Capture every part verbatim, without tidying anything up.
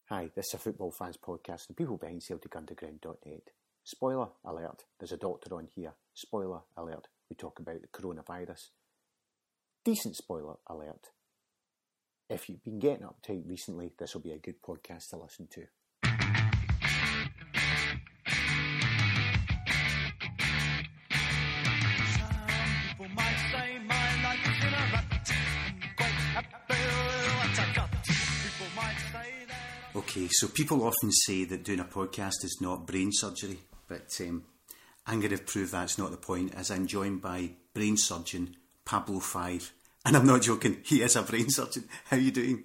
Hi, this is a Football Fans podcast and people behind Celtic Underground dot net. Spoiler alert, there's a doctor on here. Spoiler alert, we talk about the coronavirus. Decent spoiler alert. If you've been getting uptight recently, this will be a good podcast to listen to. Okay, so people often say that doing a podcast is not brain surgery, but um, I'm going to prove that's not the point, as I'm joined by brain surgeon Pablo Five. And I'm not joking, he is a brain surgeon. How are you doing?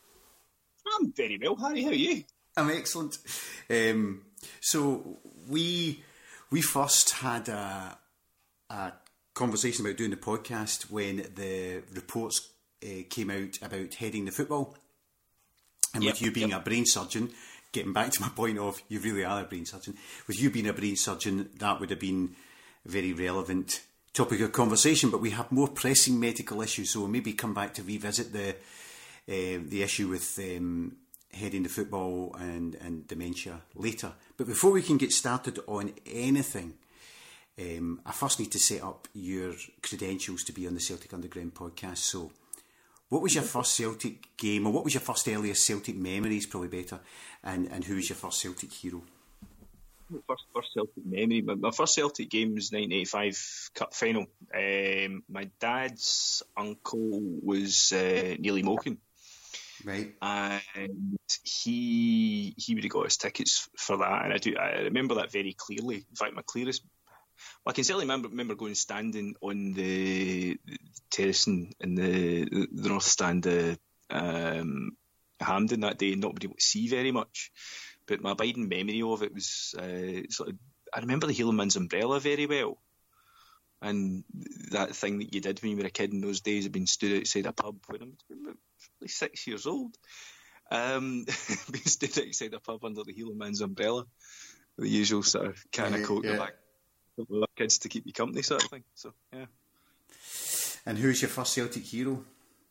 I'm very well, Harry. How are you? I'm excellent. Um, so we we first had a, a conversation about doing the podcast when the reports uh, came out about heading the football. And yep, with you being yep. a brain surgeon, getting back to my point of you really are a brain surgeon, with you being a brain surgeon, that would have been a very relevant topic of conversation. But we have more pressing medical issues, so we'll maybe come back to revisit the uh, the issue with um, heading the football and, and dementia later. But before we can get started on anything, um, I first need to set up your credentials to be on the Celtic Underground podcast. So what was your first Celtic game, or what was your first earliest Celtic memories, probably better, and, and who was your first Celtic hero? First, first Celtic memory. My, my first Celtic game was nineteen eighty-five Cup final. Um, my dad's uncle was uh, Nearly Moken. Right. And he he would have got his tickets for that, and I do I remember that very clearly. In fact, my clearest. Well, I can certainly remember, remember going standing on the terrace in, in the, the North Stand of um, Hampden that day and not being able to see very much. But my abiding memory of it was uh, sort of, I remember the Hielanman's umbrella very well. And that thing that you did when you were a kid in those days of being stood outside a pub when I'm probably six years old. Um, being stood outside a pub under the Hielanman's umbrella. The usual sort of can of coke yeah. back. Kids to keep you company, sort of thing. So, yeah. And who's your first Celtic hero?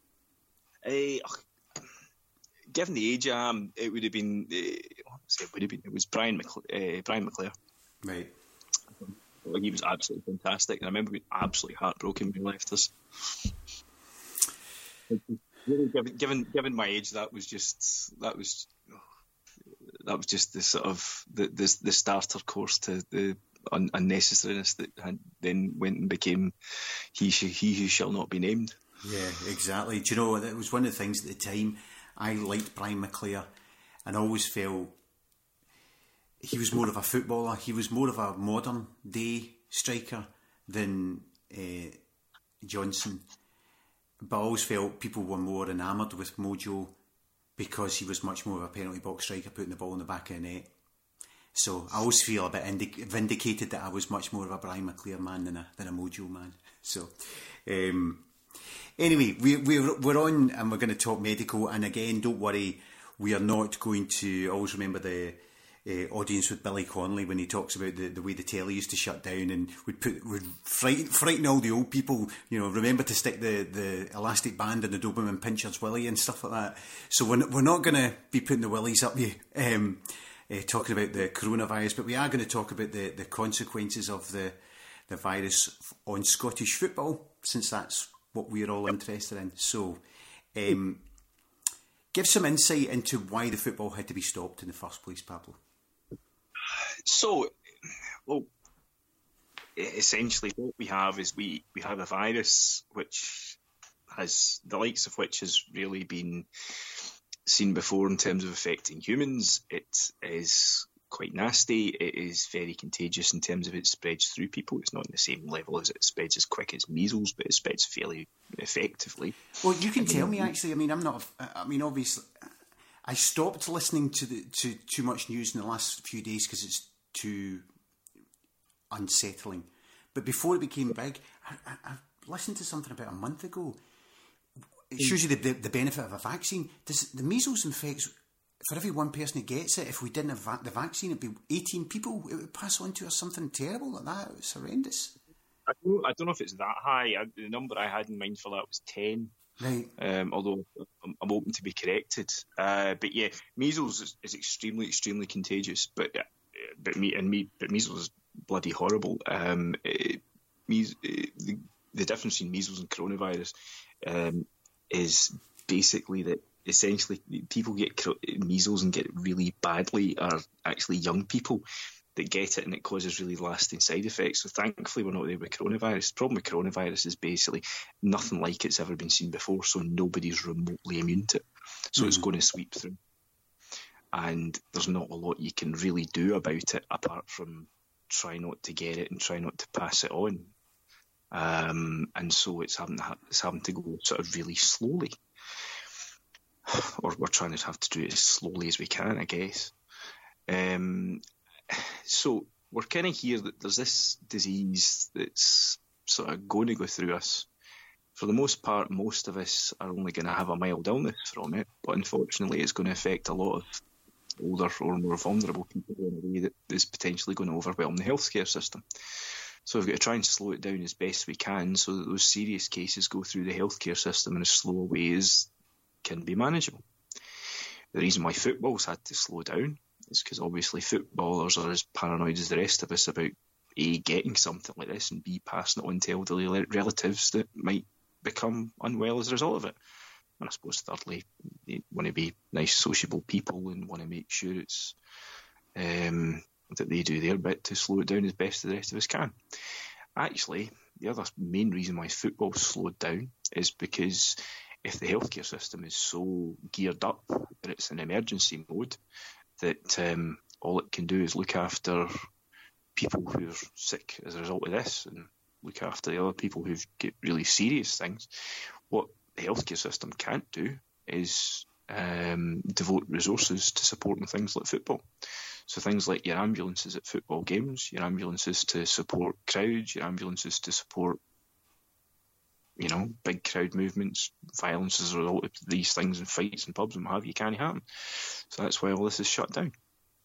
Uh, given the age I am, it would have been. Uh, it would have been. It was Brian Mc, uh, Brian McClare. Right. Well, he was absolutely fantastic, and I remember being absolutely heartbroken when he left us. Really, given, given given my age, that was just that was that was just the sort of the the, the starter course to the Un- unnecessariness that had then went and became he sh- he who shall not be named. Yeah, exactly. Do you know, that was one of the things at the time. I liked Brian McClare and always felt he was more of a footballer. He was more of a modern day striker than uh, Johnson. But I always felt people were more enamoured with Mojo because he was much more of a penalty box striker, putting the ball in the back of the net. So I always feel a bit indic- vindicated that I was much more of a Brian McClare man than a than a Mojo man. So um, anyway, we, we're we're on and we're going to talk medical. And again, don't worry, we are not going to. Always remember the uh, audience with Billy Connolly when he talks about the, the way the telly used to shut down and would put would frighten, frighten all the old people. You know, remember to stick the, the elastic band in the Doberman Pinscher's willy and stuff like that. So we're we're not going to be putting the willies up you. Um, Uh, talking about the coronavirus, but we are going to talk about the, the consequences of the the virus on Scottish football, since that's what we're all interested in. So, um, give some insight into why the football had to be stopped in the first place, Pablo. So, well, essentially what we have is we, we have a virus which has, the likes of which has really been seen before in terms of affecting humans. It is quite nasty. It is very contagious in terms of it spreads through people. It's not on the same level as it spreads as quick as measles, but it spreads fairly effectively. Well, you can tell me actually. I mean, I'm not. I mean, obviously, I stopped listening to the to too much news in the last few days because it's too unsettling. But before it became big, I, I, I listened to something about a month ago. It shows you the, the, the benefit of a vaccine. Does the measles infects, for every one person who gets it, if we didn't have va- the vaccine, it'd be eighteen people it would pass on to, or something terrible like that. It was horrendous. I don't, I don't know if it's that high. I, the number I had in mind for that was ten. Right. Um, although I'm, I'm open to be corrected. Uh, but yeah, measles is, is extremely, extremely contagious. But uh, but me and me, but measles is bloody horrible. Um, it, meas, it, the, the difference between measles and coronavirus um, is basically that essentially people get measles and get it really badly are actually young people that get it, and it causes really lasting side effects. So thankfully we're not there with coronavirus. The problem with coronavirus is basically nothing like it's ever been seen before, so nobody's remotely immune to it. So mm-hmm. It's going to sweep through. And there's not a lot you can really do about it apart from try not to get it and try not to pass it on. Um, and so it's having, to ha- it's having to go sort of really slowly. Or we're trying to have to do it as slowly as we can, I guess. Um, so we're kind of here that there's this disease that's sort of going to go through us. For the most part, most of us are only going to have a mild illness from it, but unfortunately it's going to affect a lot of older or more vulnerable people in a way that is potentially going to overwhelm the healthcare system. So we've got to try and slow it down as best we can so that those serious cases go through the healthcare system in as slow a way as can be manageable. The reason why football's had to slow down is because obviously footballers are as paranoid as the rest of us about A, getting something like this, and B, passing it on to elderly relatives that might become unwell as a result of it. And I suppose thirdly, they want to be nice, sociable people and want to make sure it's um, that they do their bit to slow it down as best the rest of us can. Actually, the other main reason why football slowed down is because if the healthcare system is so geared up that it's an emergency mode, that um, all it can do is look after people who are sick as a result of this and look after the other people who've got really serious things. What the healthcare system can't do is um, devote resources to supporting things like football. So things like your ambulances at football games, your ambulances to support crowds, your ambulances to support, you know, big crowd movements, violence as a result of these things and fights and pubs and what have you, can't happen. So that's why all this is shut down.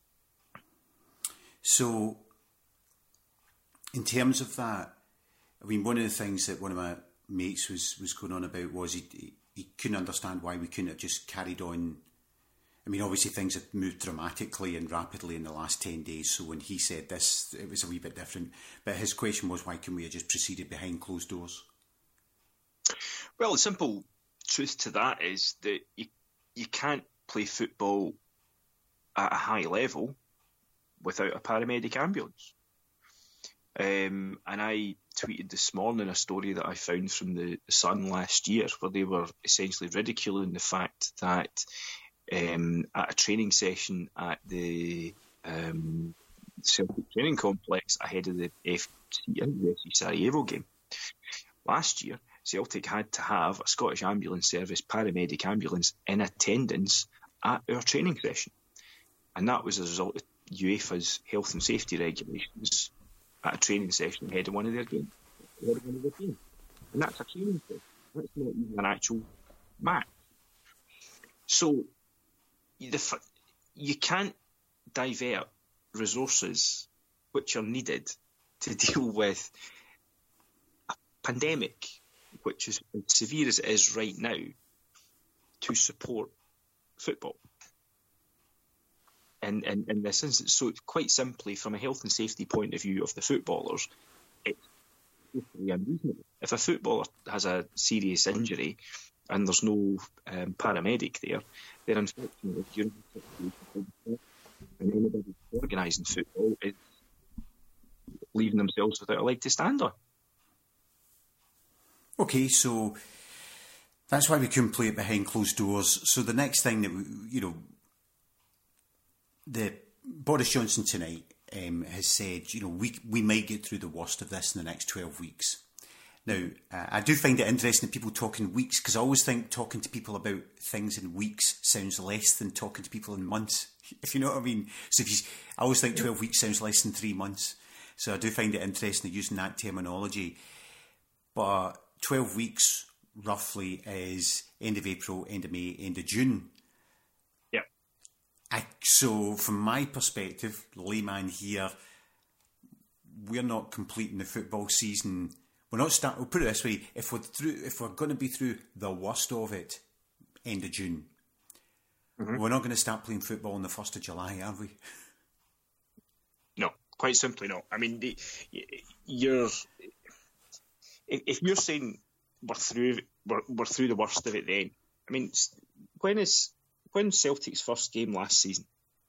So, in terms of that, I mean, one of the things that one of my mates was, was going on about was he, he, he couldn't understand why we couldn't have just carried on. I mean, obviously things have moved dramatically and rapidly in the last ten days, so when he said this, it was a wee bit different. But his question was, why couldn't we have just proceeded behind closed doors? Well, the simple truth to that is that you, you can't play football at a high level without a paramedic ambulance. Um, and I tweeted this morning a story that I found from the Sun last year where they were essentially ridiculing the fact that um, at a training session at the um, Celtic training complex ahead of the F C, the F C Sarajevo game last year, Celtic had to have a Scottish Ambulance Service paramedic ambulance in attendance at our training session. And that was as a result of UEFA's health and safety regulations at a training session ahead of one of their games. One of their games. And that's a training session. That's not even an actual match. So the, you can't divert resources which are needed to deal with a pandemic, which is as severe as it is right now, to support football. And in, in this instance, so quite simply, from a health and safety point of view of the footballers, it's totally unreasonable. If a footballer has a serious injury and there's no um, paramedic there, then unfortunately, you're in a situation and anybody organising football is leaving themselves without a leg to stand on. Okay, so that's why we couldn't play it behind closed doors. So the next thing that we, you know, the Boris Johnson tonight um, has said, you know, we we might get through the worst of this in the next twelve weeks. Now, uh, I do find it interesting that people talk in weeks, because I always think talking to people about things in weeks sounds less than talking to people in months, if you know what I mean. So if you, I always think twelve weeks sounds less than three months. So I do find it interesting using that terminology. But twelve weeks, roughly, is end of April, end of May, end of June. Yeah. I, so from my perspective, layman here, we're not completing the football season we're not start. We'll put it this way: if we're through, if we're going to be through the worst of it, end of June, mm-hmm. we're not going to start playing football on the first of July, are we? No, quite simply not. I mean, the, you're if you're saying we're through, we're, we're through the worst of it. Then, I mean, when is when's Celtic's first game last season?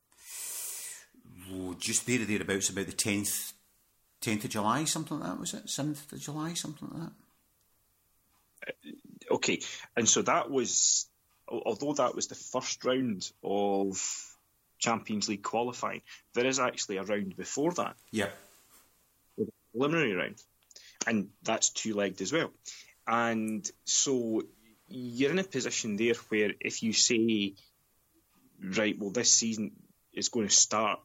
Oh, just there or thereabouts, about the tenth, tenth of July, something like that. Was it seventh of July, something like that? Uh, okay, and so that was, although that was the first round of Champions League qualifying, there is actually a round before that. Yeah, the preliminary round, and that's two-legged as well. And so you're in a position there where if you say, right, well, this season is going to start,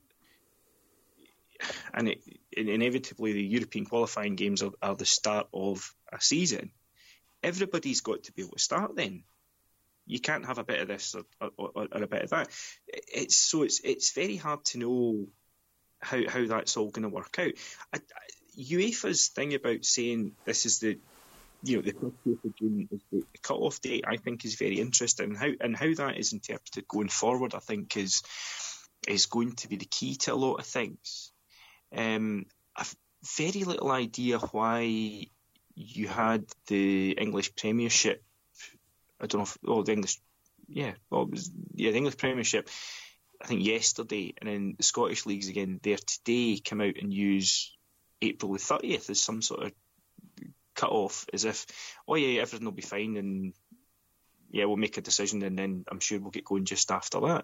and it, inevitably the European qualifying games are, are the start of a season, everybody's got to be able to start then. You can't have a bit of this or, or, or a bit of that. It's so it's it's very hard to know how how that's all going to work out. I, I, UEFA's thing about saying this is the you know the thirtieth of June is the cut-off date, I think, is very interesting. How and how that is interpreted going forward, I think, is is going to be the key to a lot of things. Um, I've very little idea why you had the English Premiership. I don't know if, oh, the English, yeah, well, it was, yeah, the English Premiership, I think yesterday, and then the Scottish Leagues again there today come out and use April the thirtieth as some sort of cut-off, as if, oh yeah, everything will be fine, and yeah, we'll make a decision, and then I'm sure we'll get going just after that.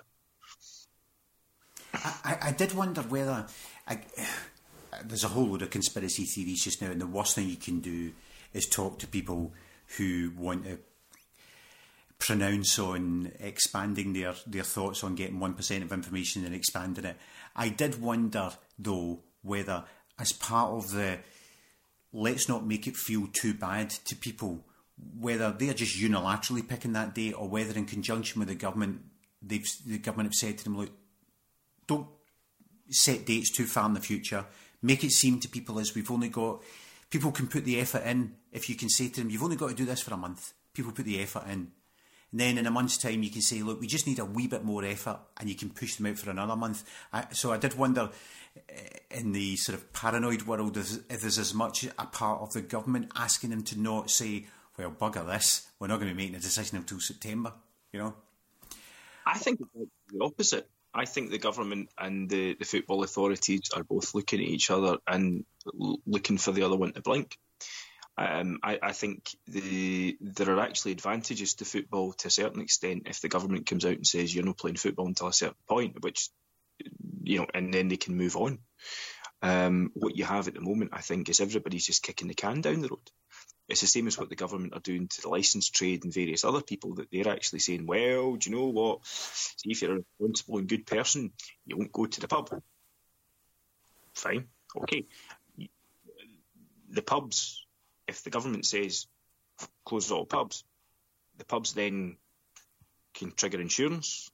I, I did wonder whether I, there's a whole load of conspiracy theories just now, and the worst thing you can do is talk to people who want to pronounce on expanding their, their thoughts on getting one percent of information and expanding it. I did wonder, though, whether as part of the let's not make it feel too bad to people, whether they're just unilaterally picking that date, or whether in conjunction with the government, they've the government have said to them, look, don't set dates too far in the future. Make it seem to people as we've only got... People can put the effort in. If you can say to them, you've only got to do this for a month. People put the effort in. And then in a month's time, you can say, look, we just need a wee bit more effort, and you can push them out for another month. I, so I did wonder, in the sort of paranoid world, if there's as much a part of the government asking them to not say, well, bugger this, we're not going to be making a decision until September, you know? I think it's the opposite. I think the government and the, the football authorities are both looking at each other and l- looking for the other one to blink. Um, I, I think the, there are actually advantages to football to a certain extent if the government comes out and says you're not playing football until a certain point, which, you know, and then they can move on. Um, what you have at the moment, I think, is everybody's just kicking the can down the road. It's the same as what the government are doing to the licensed trade and various other people, that they're actually saying, well, do you know what? See, if you're a responsible and good person, you won't go to the pub. Fine. Okay. The pubs, if the government says close all pubs, the pubs then can trigger insurance,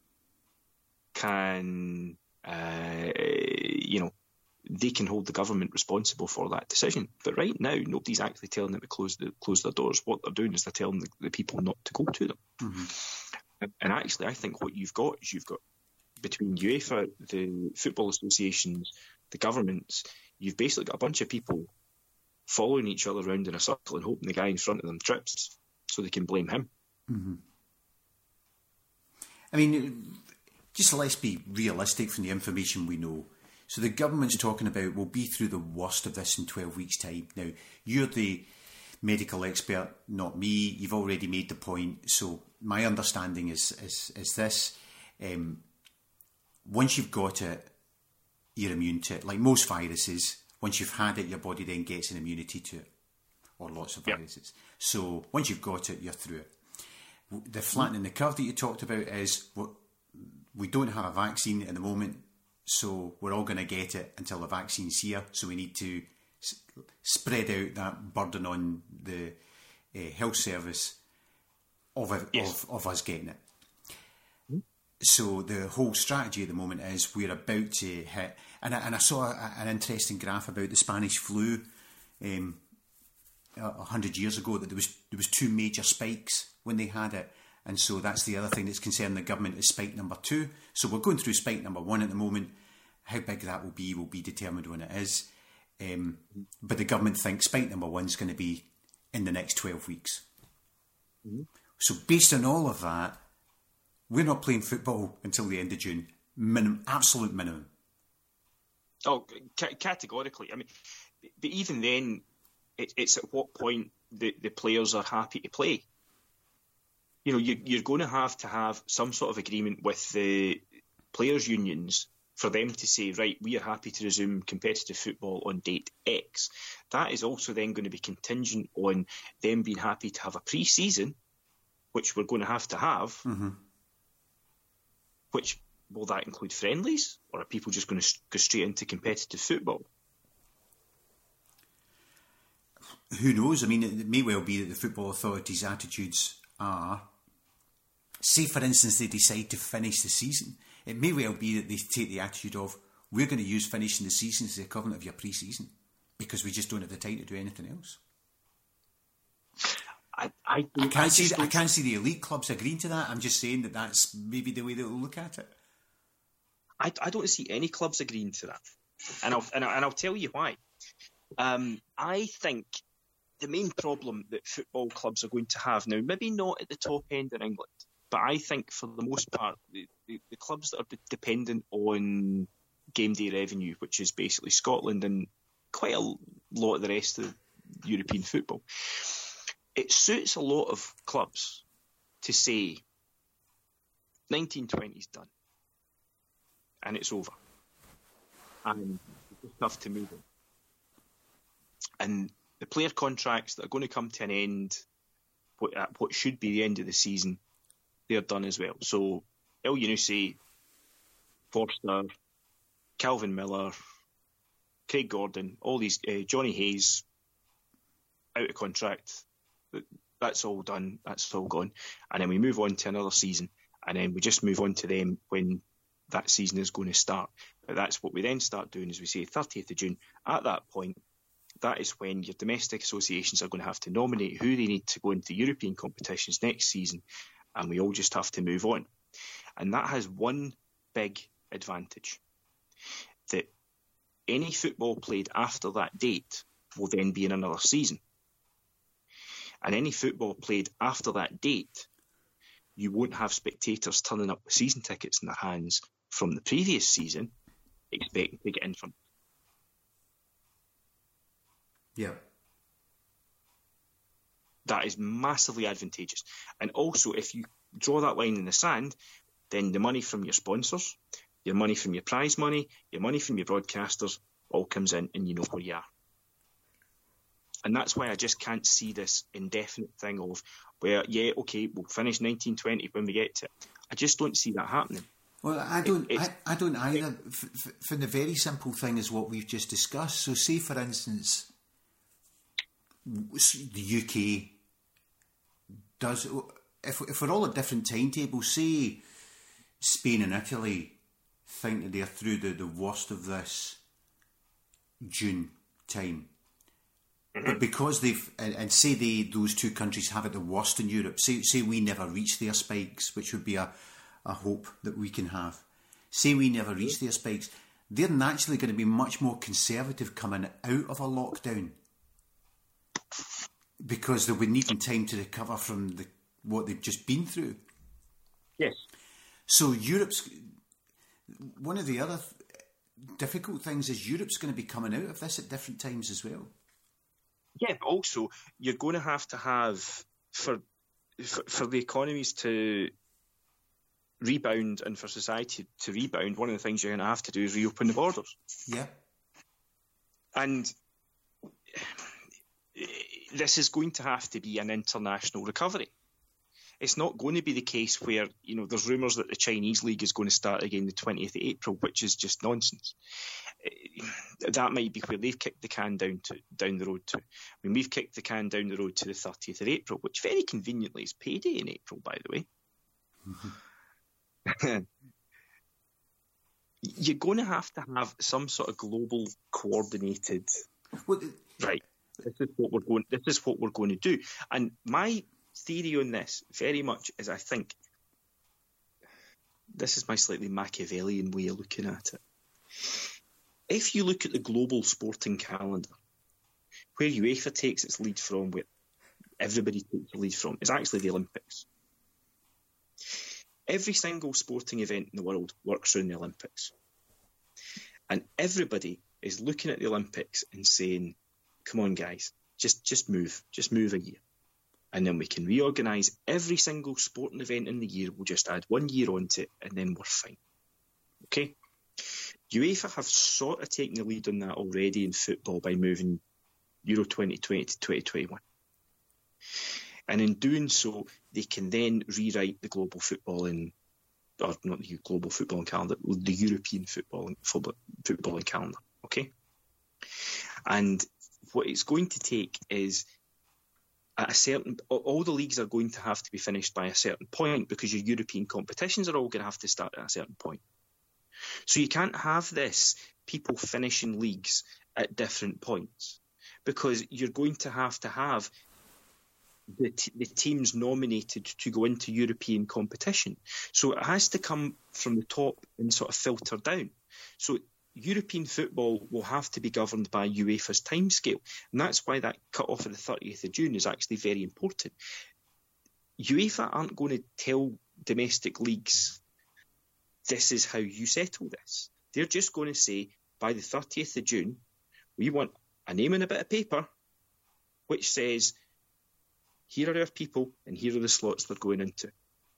can, uh, you know, they can hold the government responsible for that decision. But right now, nobody's actually telling them to close the, close their doors. What they're doing is they're telling the, the people not to go to them. Mm-hmm. And, and actually, I think what you've got is you've got, between UEFA, the football associations, the governments, you've basically got a bunch of people following each other around in a circle and hoping the guy in front of them trips so they can blame him. Mm-hmm. I mean, just let's be realistic from the information we know. So the government's talking about we'll be through the worst of this in twelve weeks' time. Now, you're the medical expert, not me. You've already made the point. So my understanding is is, is this. Um, once you've got it, you're immune to it. Like most viruses, once you've had it, your body then gets an immunity to it, or lots of viruses. Yep. So once you've got it, you're through it. The flattening the curve that you talked about is we don't have a vaccine at the moment, so we're all going to get it until the vaccine's here. So we need to s- spread out that burden on the uh, health service of, a, yes. of of us getting it. Mm-hmm. So the whole strategy at the moment is we're about to hit, and I, and I saw a, an interesting graph about the Spanish flu. Um, a hundred years ago that there was there was two major spikes when they had it, and so that's the other thing that's concerning the government is spike number two. So we're going through spike number one at the moment. How big that will be will be determined when it is, um, but the government thinks spike number one is going to be in the next twelve weeks. Mm-hmm. So based on all of that, we're not playing football until the end of June. Minimum, absolute minimum. Oh, c- categorically. I mean, but even then, it, it's at what point the, the players are happy to play. You know, you, you're going to have to have some sort of agreement with the players' unions for them to say, right, we are happy to resume competitive football on date X. That is also then going to be contingent on them being happy to have a pre-season, which we're going to have to have, mm-hmm. which, will that include friendlies, or are people just going to go straight into competitive football? Who knows? I mean, it may well be that the football authorities' attitudes are, say for instance they decide to finish the season, it may well be that they take the attitude of, we're going to use finishing the season as the equivalent of your pre-season because we just don't have the time to do anything else. I, I, I can't I see I can't see the elite clubs agreeing to that. I'm just saying that that's maybe the way they'll look at it. I, I don't see any clubs agreeing to that, and I'll and I'll, and I'll tell you why. Um, I think the main problem that football clubs are going to have now, maybe not at the top end in England, but I think for the most part, the, the, the clubs that are dependent on game day revenue, which is basically Scotland and quite a lot of the rest of European football, it suits a lot of clubs to say nineteen twenty's done and it's over and it's tough to move on. And the player contracts that are going to come to an end at what should be the end of the season, they're done as well. So El Yunusi, Forster, Calvin Miller, Craig Gordon, all these, uh, Johnny Hayes, out of contract. That's all done. That's all gone. And then we move on to another season, and then we just move on to them when that season is going to start. But that's what we then start doing, as we say, thirtieth of June. At that point, that is when your domestic associations are going to have to nominate who they need to go into European competitions next season, and we all just have to move on. And that has one big advantage, that any football played after that date will then be in another season. And any football played after that date, you won't have spectators turning up with season tickets in their hands from the previous season expecting to get in from. Yeah. That is massively advantageous. And also, if you draw that line in the sand, then the money from your sponsors, your money from your prize money, your money from your broadcasters all comes in and you know where you are. And that's why I just can't see this indefinite thing of where, yeah, okay, we'll finish nineteen twenty when we get to it. I just don't see that happening. Well, I don't. It, I, I don't either. It, f- f- for the very simple thing is what we've just discussed. So, say for instance, the U K does. If if we're all at different timetables, say Spain and Italy think that they're through the, the worst of this June time. But because they've, and, and say they, those two countries have it the worst in Europe, say say we never reach their spikes, which would be a, a hope that we can have. Say we never reach their spikes, they're naturally going to be much more conservative coming out of a lockdown because they'll be needing time to recover from the what they've just been through. Yes. So Europe's, one of the other difficult things is Europe's going to be coming out of this at different times as well. Yeah, but also you're going to have to have, for, for for the economies to rebound and for society to rebound, one of the things you're going to have to do is reopen the borders. Yeah. And this is going to have to be an international recovery. It's not going to be the case where, you know, there's rumours that the Chinese League is going to start again the twentieth of April, which is just nonsense. That might be where they've kicked the can down to down the road to. I mean, we've kicked the can down the road to the thirtieth of April, which very conveniently is payday in April, by the way. Mm-hmm. You're going to have to have some sort of global coordinated... Well, right. This is what we're going. This is what we're going to do. And my theory on this, very much, is I think this is my slightly Machiavellian way of looking at it. If you look at the global sporting calendar, where UEFA takes its lead from, where everybody takes the lead from, is actually the Olympics. Every single sporting event in the world works around the Olympics. And everybody is looking at the Olympics and saying, come on, guys, just, just move, just move a year. And then we can reorganise every single sporting event in the year. We'll just add one year onto it, and then we're fine. Okay? UEFA have sort of taken the lead on that already in football by moving Euro twenty twenty to twenty twenty-one. And in doing so, they can then rewrite the global footballing, or not the global footballing calendar, the European footballing, footballing calendar. Okay? And what it's going to take is at a certain, all the leagues are going to have to be finished by a certain point, because your European competitions are all going to have to start at a certain point. So you can't have this, people finishing leagues at different points, because you're going to have to have the, t- the teams nominated to go into European competition. So it has to come from the top and sort of filter down. So European football will have to be governed by UEFA's timescale. And that's why that cut-off of the thirtieth of June is actually very important. UEFA aren't going to tell domestic leagues, this is how you settle this. They're just going to say, by the thirtieth of June, we want a name and a bit of paper which says, here are our people and here are the slots they're going into.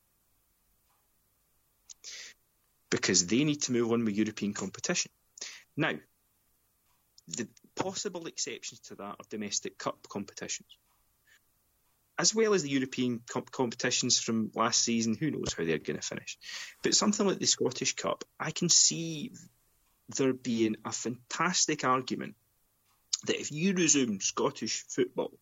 Because they need to move on with European competition. Now, the possible exceptions to that are domestic cup competitions. As well as the European cup competitions from last season, who knows how they're going to finish. But something like the Scottish Cup, I can see there being a fantastic argument that if you resume Scottish football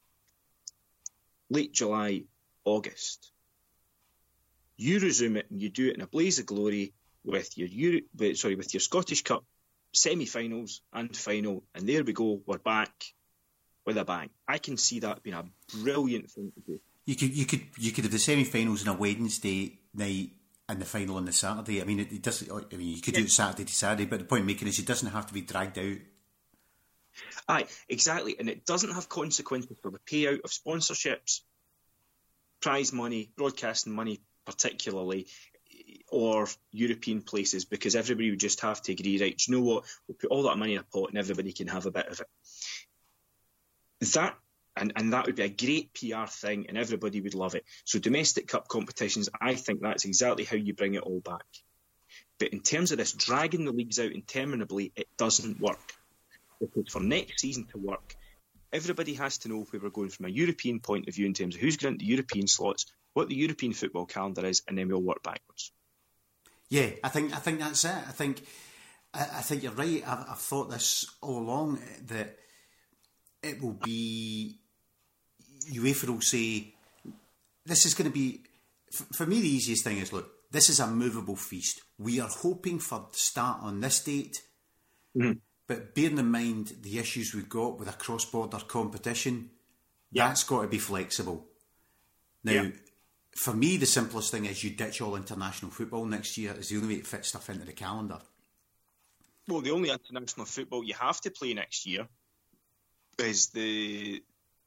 late July, August, you resume it and you do it in a blaze of glory with your Euro- sorry, with your Scottish Cup semi-finals and final, and there we go, we're back with a bang. I can see that being a brilliant thing to do. You could, you could, you could have the semi-finals on a Wednesday night and the final on the Saturday. I mean, it, it doesn't. I mean, you could yeah. do it Saturday to Saturday, but the point I'm making is it doesn't have to be dragged out. Aye, exactly, and it doesn't have consequences for the payout of sponsorships, prize money, broadcasting money, particularly, or European places, because everybody would just have to agree, right, you know what, we'll put all that money in a pot and everybody can have a bit of it. That and, and that would be a great P R thing and everybody would love it. So domestic cup competitions, I think that's exactly how you bring it all back. But in terms of this dragging the leagues out interminably, it doesn't work. Because for next season to work, everybody has to know where we're going from a European point of view in terms of who's going to the European slots, what the European football calendar is, and then we'll work backwards. Yeah, I think I think that's it. I think I, I think you're right. I've, I've thought this all along that it will be UEFA will say this is going to be f- for me the easiest thing is look, this is a movable feast. We are hoping for the start on this date. Mm-hmm. But bearing in mind the issues we've got with a cross-border competition, yeah. that's got to be flexible. Now, yeah. for me, the simplest thing is you ditch all international football next year. Is the only way to fit stuff into the calendar. Well, the only international football you have to play next year is the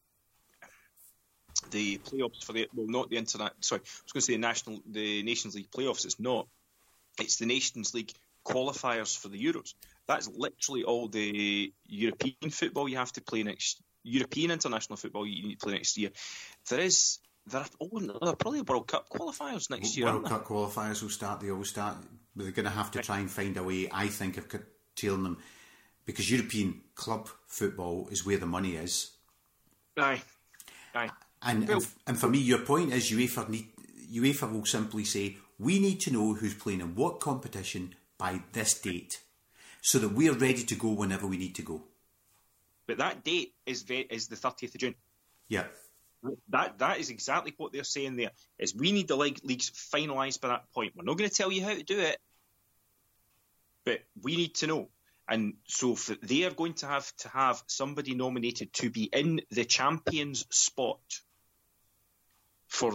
the playoffs for the well, not the internet. Sorry, I was going to say the national, the Nations League playoffs. It's not. It's the Nations League qualifiers for the Euros. That's literally all the European football you have to play next. European international football you need to play next year. There is there are, oh, there are probably World Cup qualifiers next year. World Cup qualifiers will start. They always start. But they're going to have to try and find a way, I think, of curtailing them, because European club football is where the money is. Aye, aye. And well, and, and for me, your point is UEFA need UEFA will simply say we need to know who's playing in what competition by this date, so that we're ready to go whenever we need to go. But that date is ve- is the thirtieth of June. Yeah. That that is exactly what they're saying there, is we need the league, leagues finalised by that point. We're not going to tell you how to do it, but we need to know. And so if they are going to have to have somebody nominated to be in the champions spot for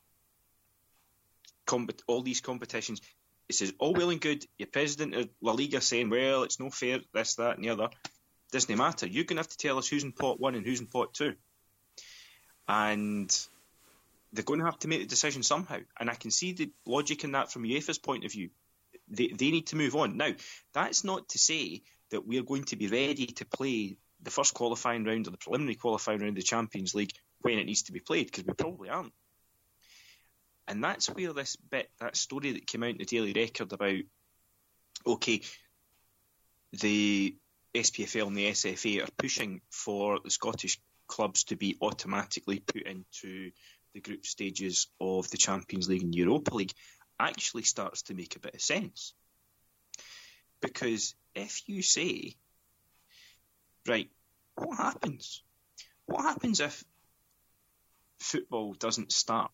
comp- all these competitions. It says, all well and good, your president of La Liga saying, well, it's no fair, this, that, and the other. Doesn't matter. You're going to have to tell us who's in pot one and who's in pot two. And they're going to have to make the decision somehow. And I can see the logic in that from UEFA's point of view. They, they need to move on. Now, that's not to say that we're going to be ready to play the first qualifying round or the preliminary qualifying round of the Champions League when it needs to be played, because we probably aren't. And that's where this bit, that story that came out in the Daily Record about, okay, the S P F L and the S F A are pushing for the Scottish clubs to be automatically put into the group stages of the Champions League and Europa League, actually starts to make a bit of sense. Because if you say, right, what happens? What happens if football doesn't start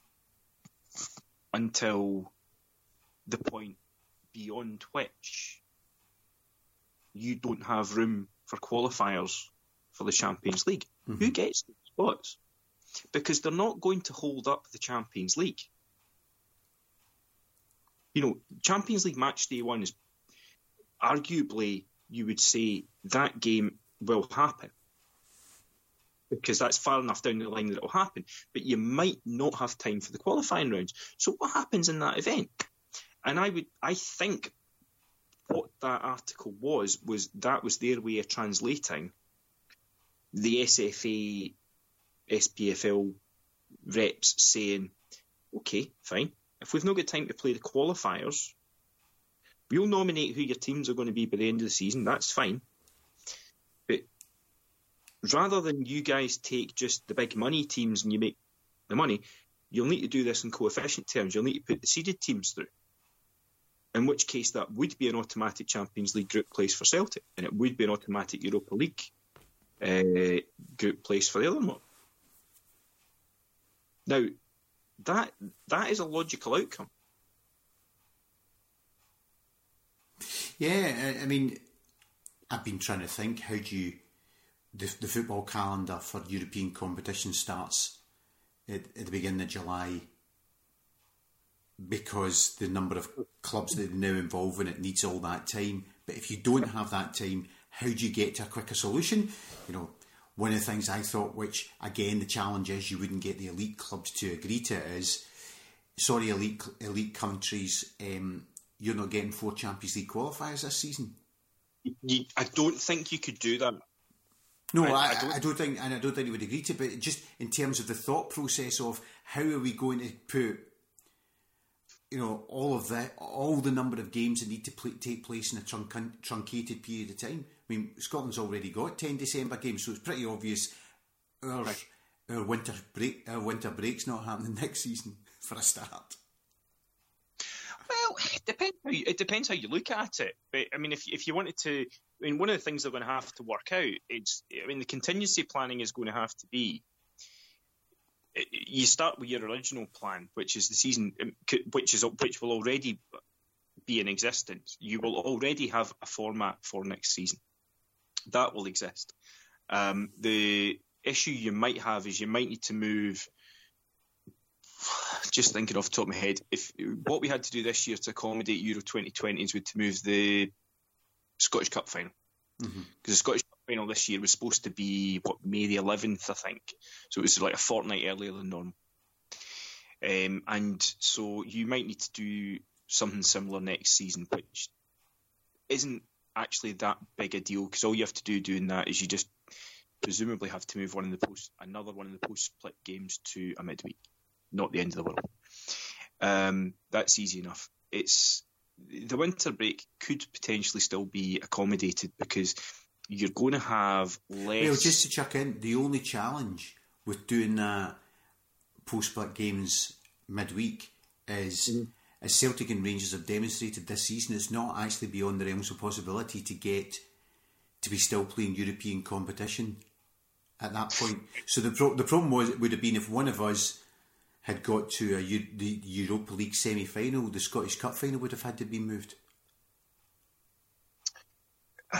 until the point beyond which you don't have room for qualifiers for the Champions League? Mm-hmm. Who gets those spots? Because they're not going to hold up the Champions League. You know, Champions League match day one is arguably, you would say, that game will happen, because that's far enough down the line that it will happen. But you might not have time for the qualifying rounds. So what happens in that event? And I would, I think what that article was, was that was their way of translating the S F A, S P F L reps saying, okay, fine. If we've not got time to play the qualifiers, we'll nominate who your teams are going to be by the end of the season. That's fine. But rather than you guys take just the big money teams and you make the money, you'll need to do this in coefficient terms. You'll need to put the seeded teams through. In which case that would be an automatic Champions League group place for Celtic, and it would be an automatic Europa League uh, group place for the other one. Now, that that is a logical outcome. Yeah, I mean, I've been trying to think, how do you... The, the football calendar for European competition starts at, at the beginning of July, because the number of clubs that are now involved in it needs all that time. But if you don't have that time, how do you get to a quicker solution? You know, one of the things I thought, which again the challenge is you wouldn't get the elite clubs to agree to it, is, sorry, elite elite countries, um, you're not getting four Champions League qualifiers this season. You, I don't think you could do that. No, I, I, don't, I don't think, and I don't think you would agree to. But just in terms of the thought process of how are we going to put, you know, all of that, all the number of games that need to play, take place in a trunc- truncated period of time. I mean, Scotland's already got ten December games, so it's pretty obvious our, right. our winter break, our winter break's not happening next season for a start. Well, it depends. How you, it depends how you look at it. But I mean, if if you wanted to, I mean, one of the things they're going to have to work out is, I mean, the contingency planning is going to have to be. You start with your original plan, which is the season, which is which will already be in existence. You will already have a format for next season. That will exist. Um, the issue you might have is you might need to move. Just thinking off the top of my head, if what we had to do this year to accommodate Euro twenty twenty is we to move the Scottish Cup final, because mm-hmm. the Scottish Cup final this year was supposed to be what May the eleventh, I think. So it was like a fortnight earlier than normal. Um, and so you might need to do something similar next season, which isn't actually that big a deal, because all you have to do doing that is you just presumably have to move one in the post, another one in the post-split games to a midweek. Not the end of the world. Um, that's easy enough. It's the winter break could potentially still be accommodated, because you're going to have less. Well, just to chuck in, the only challenge with doing that post-split games midweek is, mm. as Celtic and Rangers have demonstrated this season, it's not actually beyond the realms of possibility to get to be still playing European competition at that point. So the pro- the problem was, it would have been if one of us had got to a U- the Europa League semi-final, the Scottish Cup final would have had to be moved.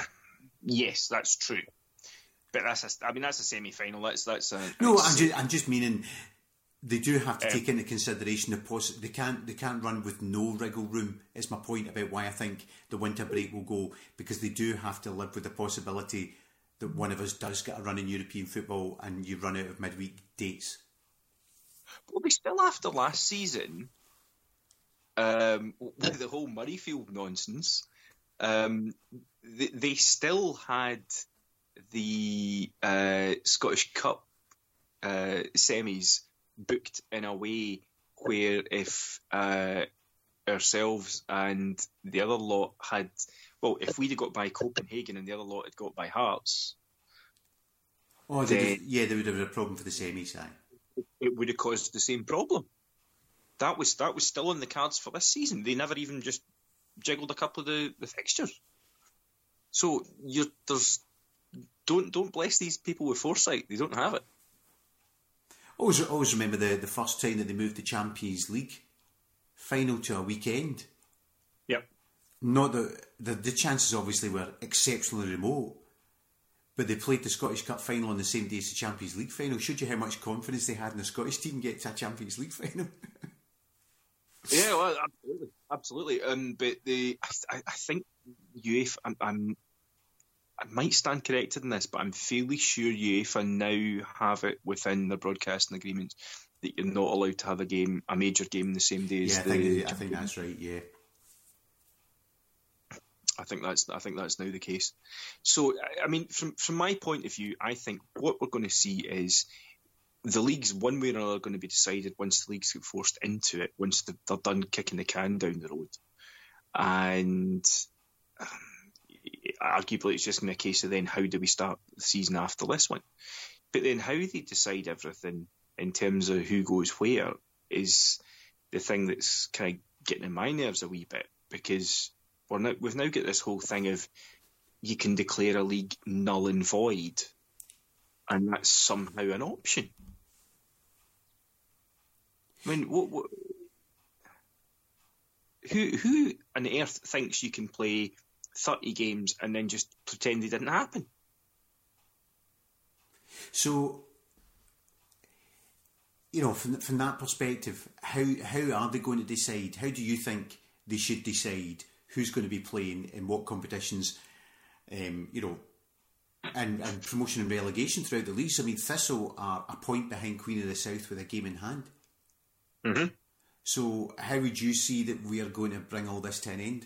Yes, that's true. But that's a, I mean, that's a semi-final. That's that's a, no. that's, I'm just, I'm just meaning they do have to um, take into consideration the poss- They can't they can't run with no wriggle room. Is my point about why I think the winter break will go, because they do have to live with the possibility that one of us does get a run in European football and you run out of midweek dates. Well, we still, after last season, um, with the whole Murrayfield nonsense, um, they, they still had the uh, Scottish Cup uh, semis booked in a way where if uh, ourselves and the other lot had, well, if we'd have got by Copenhagen and the other lot had got by Hearts, oh, then yeah, there would have been a problem for the semis, aye. It would have caused the same problem. That was that was still in the cards for this season. They never even just jiggled a couple of the, the fixtures. So you're, there's don't don't bless these people with foresight. They don't have it. Always, always remember the, the first time that they moved the Champions League final to a weekend. Yep. Not that the, the chances obviously were exceptionally remote, but they played the Scottish Cup final on the same day as the Champions League final. Showed you how much confidence they had in the Scottish team get to a Champions League final. Yeah, well, absolutely, absolutely. Um, but the I, I think UEFA, I'm, I'm I might stand corrected in this, but I'm fairly sure UEFA now have it within their broadcasting agreements that you're not allowed to have a game, a major game, in the same day as yeah, I the. think they, I think that's right. Yeah. I think that's I think that's now the case. So, I mean, from from my point of view, I think what we're going to see is the leagues, one way or another, going to be decided once the leagues get forced into it, once they're done kicking the can down the road. And um, arguably, it's just going to be a case of then how do we start the season after this one? But then how they decide everything in terms of who goes where is the thing that's kind of getting in my nerves a wee bit, because We're now, we've now got this whole thing of you can declare a league null and void, and that's somehow an option. I mean, what, what, who who on earth thinks you can play thirty games and then just pretend they didn't happen? So, you know, from from that perspective, how how are they going to decide? How do you think they should decide who's going to be playing in what competitions, um, you know, and, and promotion and relegation throughout the leagues? I mean, Thistle are a point behind Queen of the South with a game in hand. Mm-hmm. So how would you see that we are going to bring all this to an end?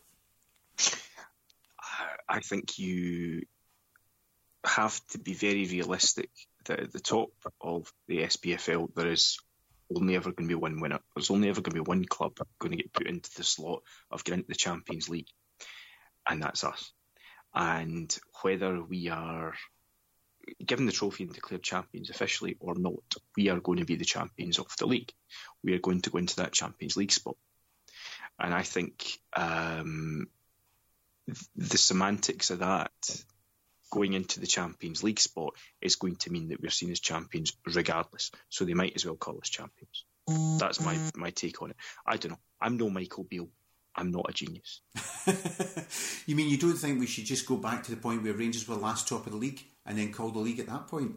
I think you have to be very realistic that at the top of the S P F L there is only ever going to be one winner. There's only ever going to be one club going to get put into the slot of getting into the Champions League, and that's us. And whether we are given the trophy and declared champions officially or not, we are going to be the champions of the league. We are going to go into that Champions League spot. And I think um, the semantics of that going into the Champions League spot is going to mean that we're seen as champions regardless. So they might as well call us champions. That's my my take on it. I don't know. I'm no Michael Beale. I'm not a genius. You mean you don't think we should just go back to the point where Rangers were last top of the league and then call the league at that point?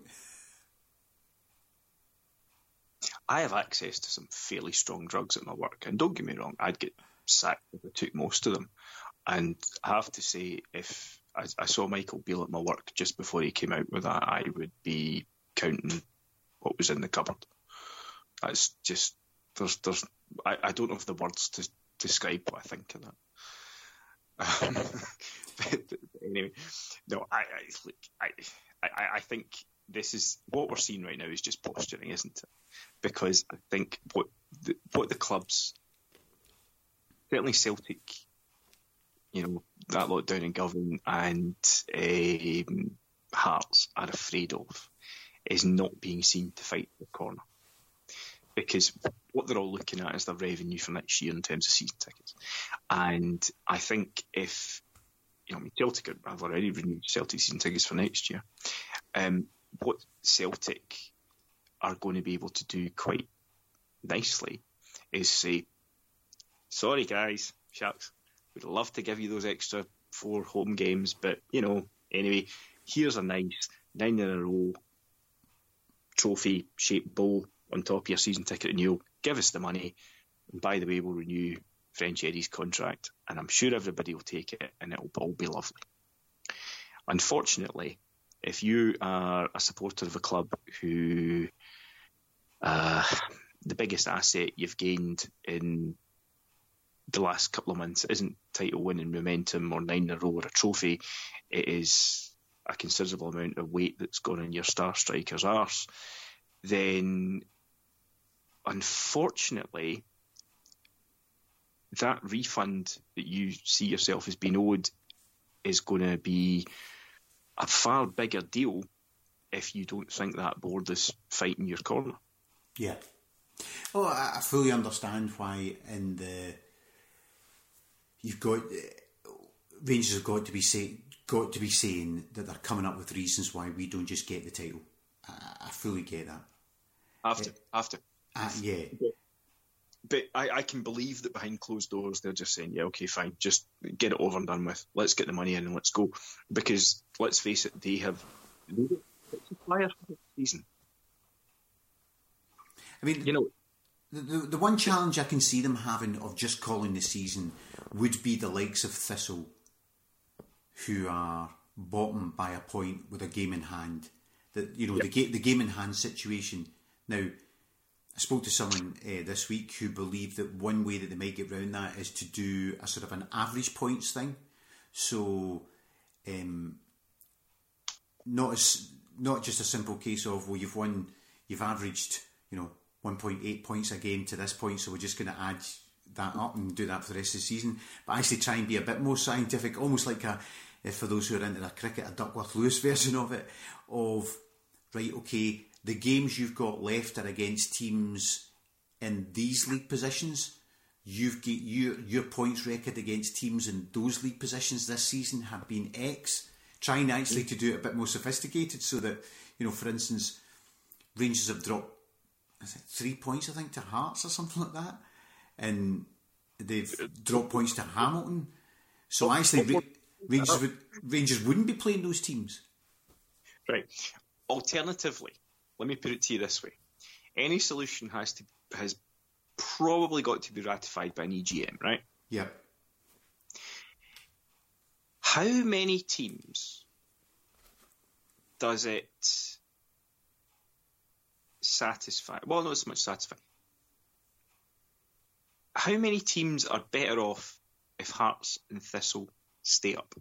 I have access to some fairly strong drugs at my work, and don't get me wrong, I'd get sacked if I took most of them. And I have to say, if I, I saw Michael Beale at my work just before he came out with that, I would be counting what was in the cupboard. That's just, there's, there's, I, I don't have the words to describe what I think of that. Um, but, but anyway, no, I, I, look, I, I, I think this is, what we're seeing right now is just posturing, isn't it? Because I think what the, what the clubs, certainly Celtic, you know, that lot down in Govan and um, Hearts are afraid of is not being seen to fight the corner. Because what they're all looking at is their revenue for next year in terms of season tickets. And I think if, you know, I mean, Celtic have already renewed Celtic season tickets for next year. Um, what Celtic are going to be able to do quite nicely is say, sorry guys, Sharks, we'd love to give you those extra four home games, but, you know, Anyway, here's a nice nine in a row trophy-shaped bowl on top of your season ticket renewal. Give us the money. And by the way, we'll renew French Eddie's contract, and I'm sure everybody will take it, and it'll all be lovely. Unfortunately, if you are a supporter of a club who uh, the biggest asset you've gained in the last couple of months isn't title winning momentum or nine in a row or a trophy, it is a considerable amount of weight that's gone on your star striker's arse, then unfortunately that refund that you see yourself as being owed is going to be a far bigger deal if you don't think that board is fighting your corner. Yeah. Well, I fully understand why in the you've got Rangers have got to be say, got to be saying that they're coming up with reasons why we don't just get the title. I, I fully get that. Have to, uh, have to. Uh, yeah. But I, I can believe that behind closed doors they're just saying, yeah, okay, fine, just get it over and done with. Let's get the money in and let's go. Because, let's face it, they have suppliers for the season. I mean, you know, the, the, the one challenge I can see them having of just calling the season would be the likes of Thistle, who are bottom by a point with a game in hand. That you know, yep. the, ga- the game in hand situation. Now, I spoke to someone uh, this week who believed that one way that they might get around that is to do a sort of an average points thing. So, um, not as not just a simple case of, well, you've won, you've averaged, you know, one point eight points a game to this point, so we're just going to add that up and do that for the rest of the season. But actually try and be a bit more scientific, almost like a, for those who are into the cricket, a Duckworth Lewis version of it, of, right, okay, the games you've got left are against teams in these league positions. You've get your your points record against teams in those league positions this season have been X. Trying actually to do it a bit more sophisticated, so that, you know, for instance, Rangers have dropped is it three points, I think, to Hearts or something like that, and they've dropped points to Hamilton. So actually, Ra- Rangers would, Rangers wouldn't be playing those teams. Right. Alternatively, let me put it to you this way: any solution has to has probably got to be ratified by an E G M, right? Yeah. How many teams does it satisfy? Well, not so much satisfy. How many teams are better off if Hearts and Thistle stay up?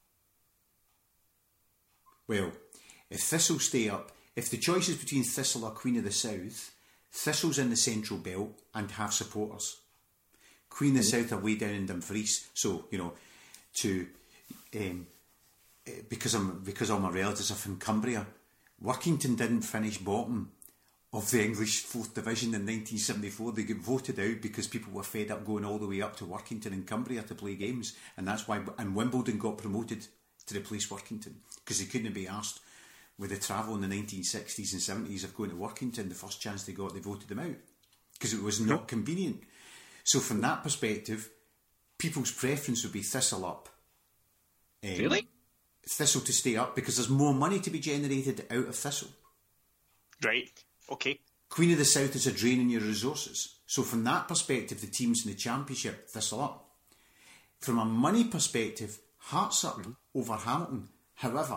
Well, if Thistle stay up, if the choice is between Thistle or Queen of the South, Thistle's in the central belt and have supporters. Queen of the South are way down in Dumfries, so, you know, to um, because I'm because all my relatives are from Cumbria, Workington didn't finish bottom of the English fourth division in nineteen seventy-four. They got voted out because people were fed up going all the way up to Workington and Cumbria to play games, and that's why. And Wimbledon got promoted to replace Workington because they couldn't be asked with the travel in the nineteen sixties and seventies of going to Workington. The first chance they got, they voted them out because it was not convenient. So from that perspective, people's preference would be Thistle up. Um, really? Thistle to stay up because there's more money to be generated out of Thistle. Right. Okay. Queen of the South is a drain in your resources. So from that perspective, the teams in the Championship, Thistle up. From a money perspective, Hearts up mm-hmm. over Hamilton. However,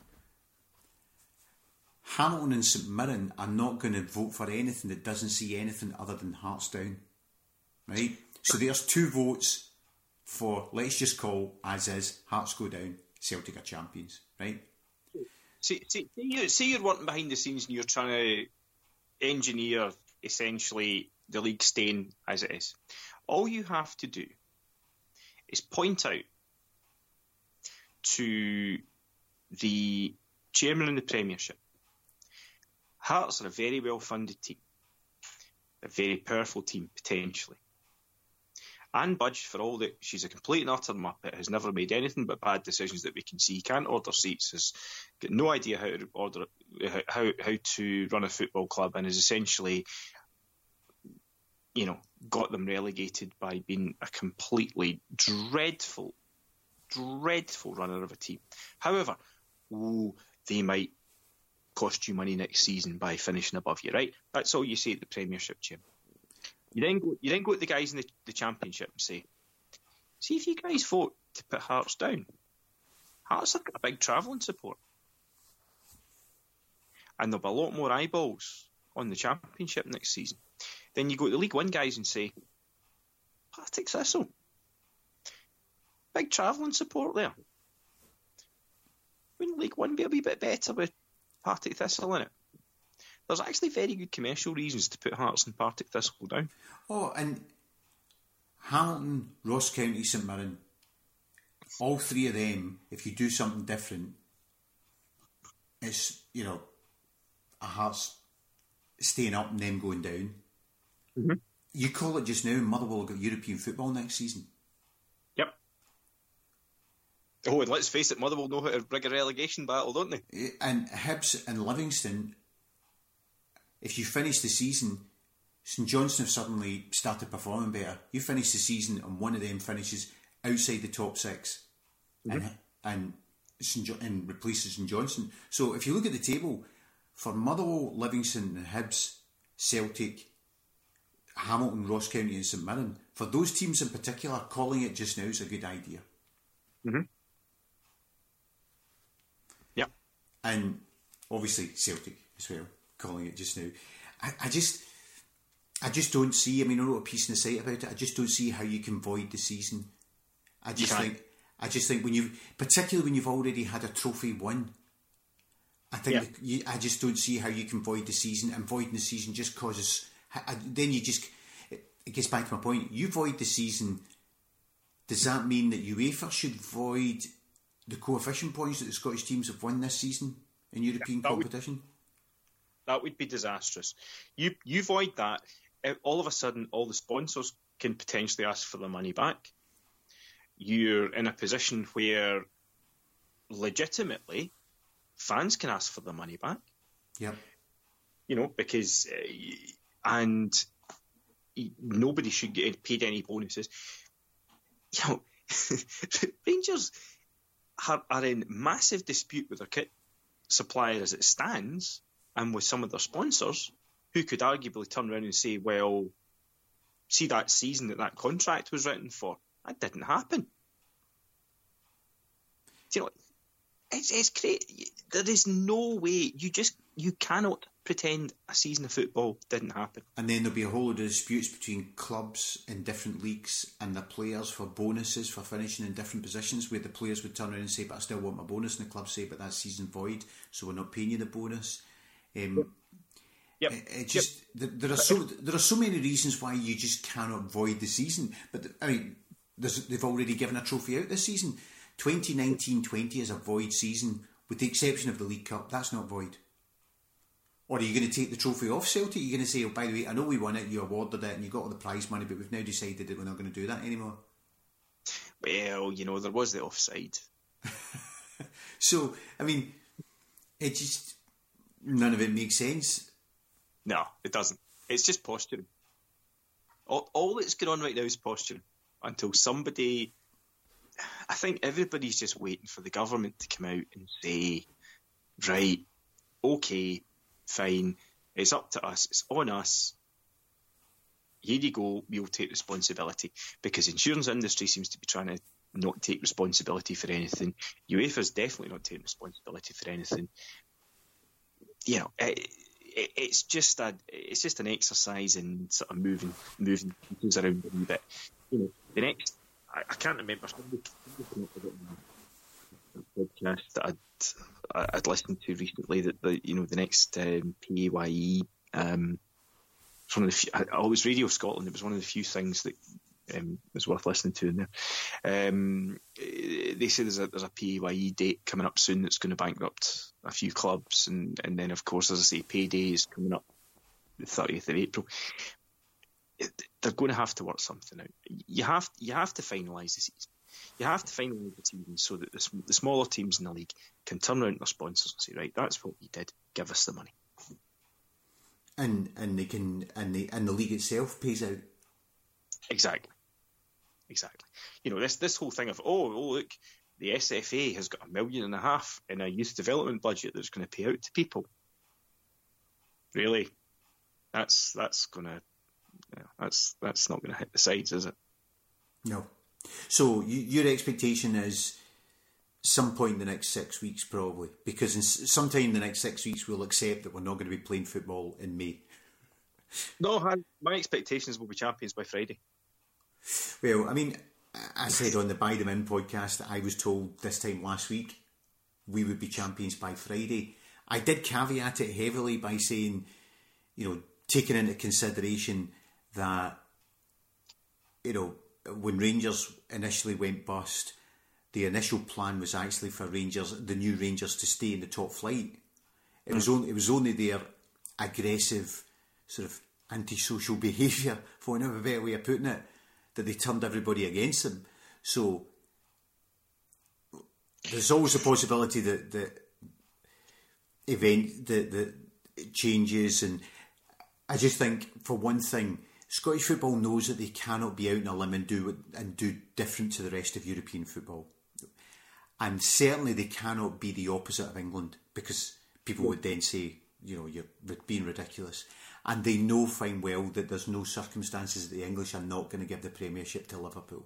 Hamilton and St Mirren are not going to vote for anything that doesn't see anything other than Hearts down. Right? So there's two votes for, let's just call as is, Hearts go down, Celtic are champions. Right? See, see, you, see you're working behind the scenes and you're trying to engineer essentially the league staying as it is. All you have to do is point out to the chairman in the Premiership, Hearts are a very well-funded team, a very powerful team potentially. Anne Budge, for all that she's a complete and utter muppet, has never made anything but bad decisions that we can see. Can't order seats, has got no idea how to order, how how to run a football club, and has essentially, you know, got them relegated by being a completely dreadful, dreadful runner of a team. However, oh, they might cost you money next season by finishing above you, right? That's all you say at the Premiership, Jim. You then go, you then go to the guys in the, the Championship and say, see if you guys vote to put Hearts down. Hearts have got a big travelling support. And there'll be a lot more eyeballs on the Championship next season. Then you go to the League One guys and say, Partick Thistle. Big travelling support there. Wouldn't League One be a wee bit better with Partick Thistle in it? There's actually very good commercial reasons to put Hearts and Partick Thistle down. Oh, and Hamilton, Ross County, St Mirren, all three of them, if you do something different, it's, you know, a Hearts staying up and them going down. Mm-hmm. You call it just now, Motherwell will get European football next season. Yep. Oh, and let's face it, Motherwell know how to bring a relegation battle, don't they? And Hibs and Livingston, if you finish the season, St Johnstone have suddenly started performing better. You finish the season and one of them finishes outside the top six, mm-hmm. and and, St Jo- and replaces St Johnstone. So if you look at the table, for Motherwell, Livingston and Hibs, Celtic, Hamilton, Ross County and St Mirren, for those teams in particular, calling it just now is a good idea. Mm-hmm. Yeah. And obviously Celtic as well, calling it just now. I, I just I just don't see, I mean I wrote a piece in the site about it, I just don't see how you can void the season. I just think I just think when you particularly when you've already had a trophy won, I think yeah. that you, I just don't see how you can void the season, and voiding the season just causes. Then you just it gets back to my point. You void the season. Does that mean that UEFA should void the coefficient points that the Scottish teams have won this season in European yeah, that competition? Would, that would be disastrous. You you void that, all of a sudden, all the sponsors can potentially ask for their money back. You're in a position where legitimately fans can ask for their money back. Yep. You know, because uh, and nobody should get paid any bonuses. You know, Rangers are, are in massive dispute with their kit supplier as it stands, and with some of their sponsors, who could arguably turn around and say, "Well, see that season that that contract was written for, that didn't happen." You know, it's it's great. There is no way you just you cannot pretend a season of football didn't happen. And then there'll be a whole load of disputes between clubs in different leagues and the players for bonuses for finishing in different positions, where the players would turn around and say, "But I still want my bonus," and the club say, "But that season void, so we're not paying you the bonus." Um, yep. It, it just yep. there, there are so there are so many reasons why you just cannot void the season. But I mean, they've already given a trophy out this season. twenty nineteen twenty is a void season, with the exception of the League Cup. That's not void. Or are you going to take the trophy off Celtic? You're going to say, "Oh, by the way, I know we won it, you awarded it, and you got all the prize money, but we've now decided that we're not going to do that anymore." Well, you know, there was the offside. So, I mean, it just none of it makes sense. No, it doesn't. It's just posturing. All, all that's going on right now is posturing until somebody. I think everybody's just waiting for the government to come out and say, "Right, okay, fine, it's up to us, it's on us. Here you go, we'll take responsibility." Because the insurance industry seems to be trying to not take responsibility for anything. UEFA's definitely not taking responsibility for anything. You know, it, it, it's just a, it's just an exercise in sort of moving, moving things around a wee bit. You know, the next, I, I can't remember somebody, somebody podcast that I'd I'd listened to recently that the you know the next um, P A Y E um, it's one of the few, I, I was Radio Scotland. It was one of the few things that um, was worth listening to in there. Um, they say there's a there's a P A Y E date coming up soon that's going to bankrupt a few clubs, and, and then of course, as I say, payday is coming up the thirtieth of April. They're going to have to work something out. You have you have to finalise the season. You have to finalise the season so that the, the smaller teams in the league can turn around to their sponsors and say, "Right, that's what we did. Give us the money." And and they can and the and the league itself pays out. Exactly, exactly. You know, this this whole thing of oh, oh look, the S F A has got a million and a half in a youth development budget that's going to pay out to people. Really, that's that's going to yeah, that's that's not going to hit the sides, is it? No. So you, your expectation is some point in the next six weeks, probably, because in, sometime in the next six weeks we'll accept that we're not going to be playing football in May. No, my expectations will be champions by Friday. Well, I mean, I said on the Buy Them In podcast that I was told this time last week we would be champions by Friday. I did caveat it heavily by saying, you know, taking into consideration that, you know, when Rangers initially went bust, the initial plan was actually for Rangers, the new Rangers, to stay in the top flight. It was only, it was only their aggressive sort of antisocial behaviour, for want of a better way of putting it, that they turned everybody against them. So there's always a possibility that the event that that changes, and I just think, for one thing, Scottish football knows that they cannot be out on a limb and do and do different to the rest of European football, and certainly they cannot be the opposite of England, because people would then say, you know, you're being ridiculous. And they know fine well that there's no circumstances that the English are not going to give the Premiership to Liverpool.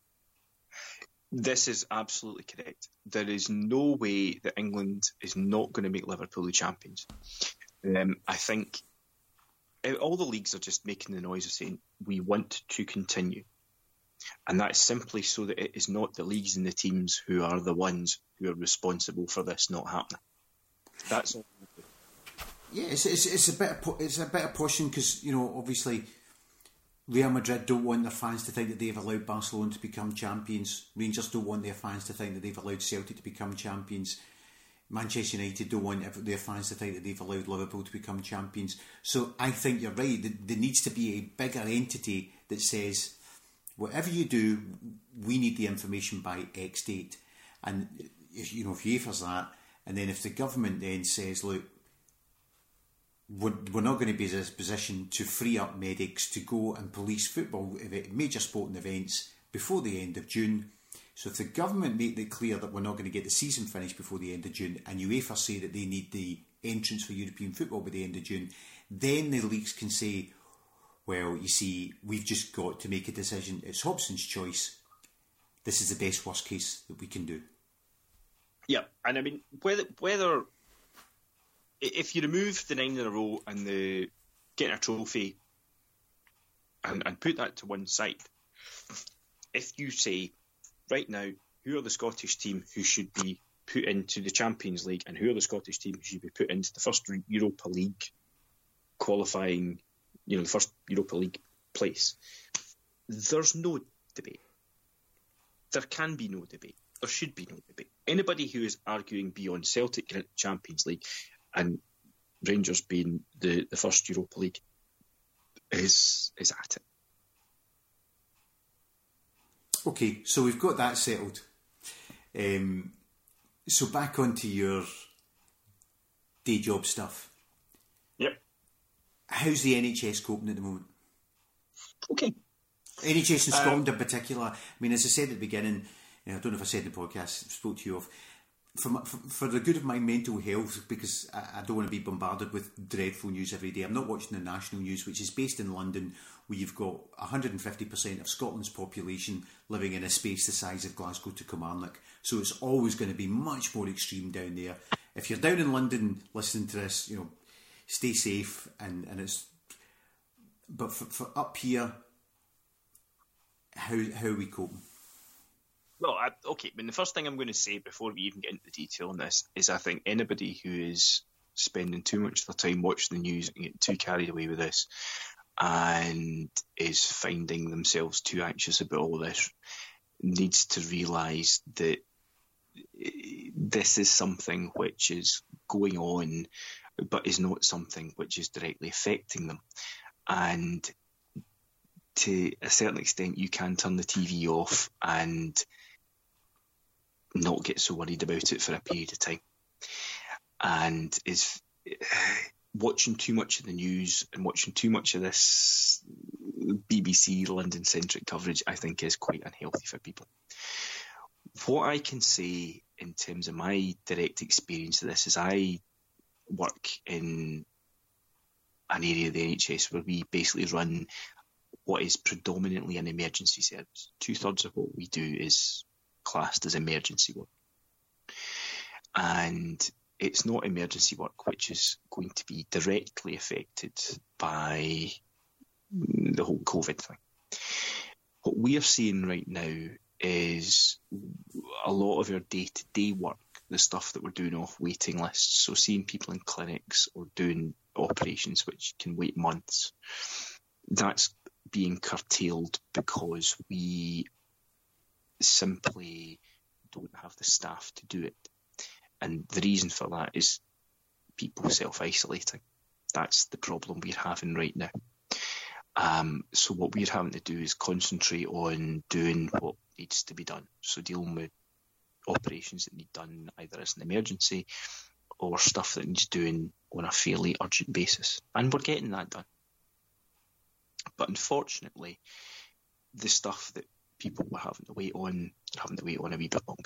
This is absolutely correct. There is no way that England is not going to make Liverpool the champions. Um, I think all the leagues are just making the noise of saying, we want to continue. And that's simply so that it is not the leagues and the teams who are the ones who are responsible for this not happening. That's all. Yeah, it's, it's, it's a bit of, it's a bit of pushing, because, you know, obviously Real Madrid don't want their fans to think that they've allowed Barcelona to become champions. Rangers don't want their fans to think that they've allowed Celtic to become champions. Manchester United don't want their fans to think that they've allowed Liverpool to become champions. So I think you're right. There needs to be a bigger entity that says, whatever you do, we need the information by X date. And, if, you know, if UEFA's that, and then if the government then says, look, we're, we're not going to be in a position to free up medics to go and police football, major sporting events, before the end of June. So if the government make it clear that we're not going to get the season finished before the end of June, and UEFA say that they need the entrance for European football by the end of June, then the leagues can say, well, you see, we've just got to make a decision. It's Hobson's choice. This is the best worst case that we can do. Yeah, and I mean, whether whether if you remove the nine in a row and the getting a trophy and, and put that to one side, if you say, right now, who are the Scottish team who should be put into the Champions League, and who are the Scottish team who should be put into the first Europa League qualifying, you know, the first Europa League place, there's no debate. There can be no debate. There should be no debate. Anybody who is arguing beyond Celtic getting the Champions League and Rangers being the, the first Europa League is is at it. Okay, so we've got that settled. Um, so back onto your day job stuff. Yep. How's the N H S coping at the moment? Okay. N H S in um, Scotland in particular. I mean, as I said at the beginning, you know, I don't know if I said in the podcast, spoke to you of, for, my, for, for the good of my mental health, because I, I don't want to be bombarded with dreadful news every day. I'm not watching the national news, which is based in London, where you've got one hundred fifty percent of Scotland's population living in a space the size of Glasgow to Kilmarnock. So it's always going to be much more extreme down there. If you're down in London listening to this, you know, stay safe. And, and it's, but for, for up here, how how are we coping? Well, I, okay, I mean, the first thing I'm going to say before we even get into the detail on this is I think anybody who is spending too much of their time watching the news and getting too carried away with this and is finding themselves too anxious about all this needs to realise that this is something which is going on but is not something which is directly affecting them. And to a certain extent, you can turn the T V off and not get so worried about it for a period of time. And is watching too much of the news and watching too much of this B B C London-centric coverage, I think, is quite unhealthy for people. what I can say in terms of my direct experience of this is I work in an area of the N H S where we basically run what is predominantly an emergency service. Two-thirds of what we do is classed as emergency work. And it's not emergency work which is going to be directly affected by the whole COVID thing. What we are seeing right now is a lot of our day-to-day work, the stuff that we're doing off waiting lists, so seeing people in clinics or doing operations which can wait months, that's being curtailed because we simply don't have the staff to do it. And the reason for that is people self-isolating. That's the problem we're having right now. Um, so what we're having to do is concentrate on doing what needs to be done. So dealing with operations that need done either as an emergency or stuff that needs doing on a fairly urgent basis. And we're getting that done. But unfortunately, the stuff that people were having to wait on, they're having to wait on a wee bit longer.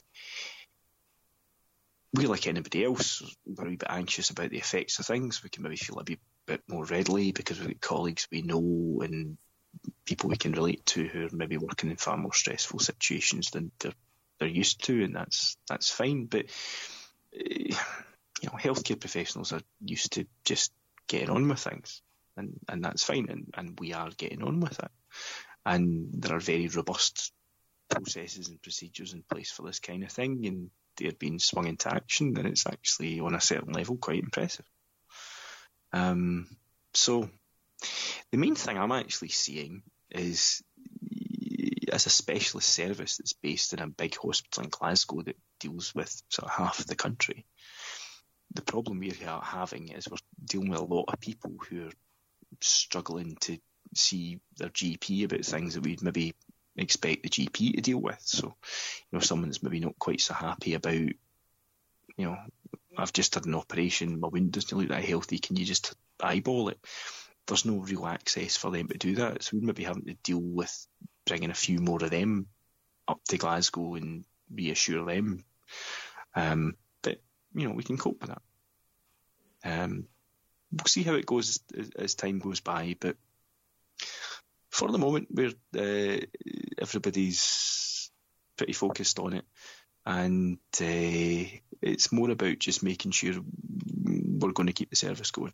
We, like anybody else, we're a wee bit anxious about the effects of things. We can maybe feel a wee bit more readily because we've got colleagues we know and people we can relate to who are maybe working in far more stressful situations than they're, they're used to, and that's that's fine. But you know, healthcare professionals are used to just getting on with things, and, and that's fine, and, and we are getting on with it. And there are very robust processes and procedures in place for this kind of thing, and they're being swung into action, and it's actually on a certain level quite impressive. Um, so the main thing I'm actually seeing is, as a specialist service that's based in a big hospital in Glasgow that deals with sort of half the country, the problem we're having is we're dealing with a lot of people who are struggling to see their G P about things that we'd maybe expect the G P to deal with. So, you know, someone that's maybe not quite so happy about, you know, I've just had an operation, my wound doesn't look that healthy, can you just eyeball it? There's no real access for them to do that, so we're maybe having to deal with bringing a few more of them up to Glasgow and reassure them. Um, but, you know, we can cope with that. Um, we'll see how it goes as, as time goes by, but for the moment, we're uh, everybody's pretty focused on it, and uh, it's more about just making sure we're going to keep the service going.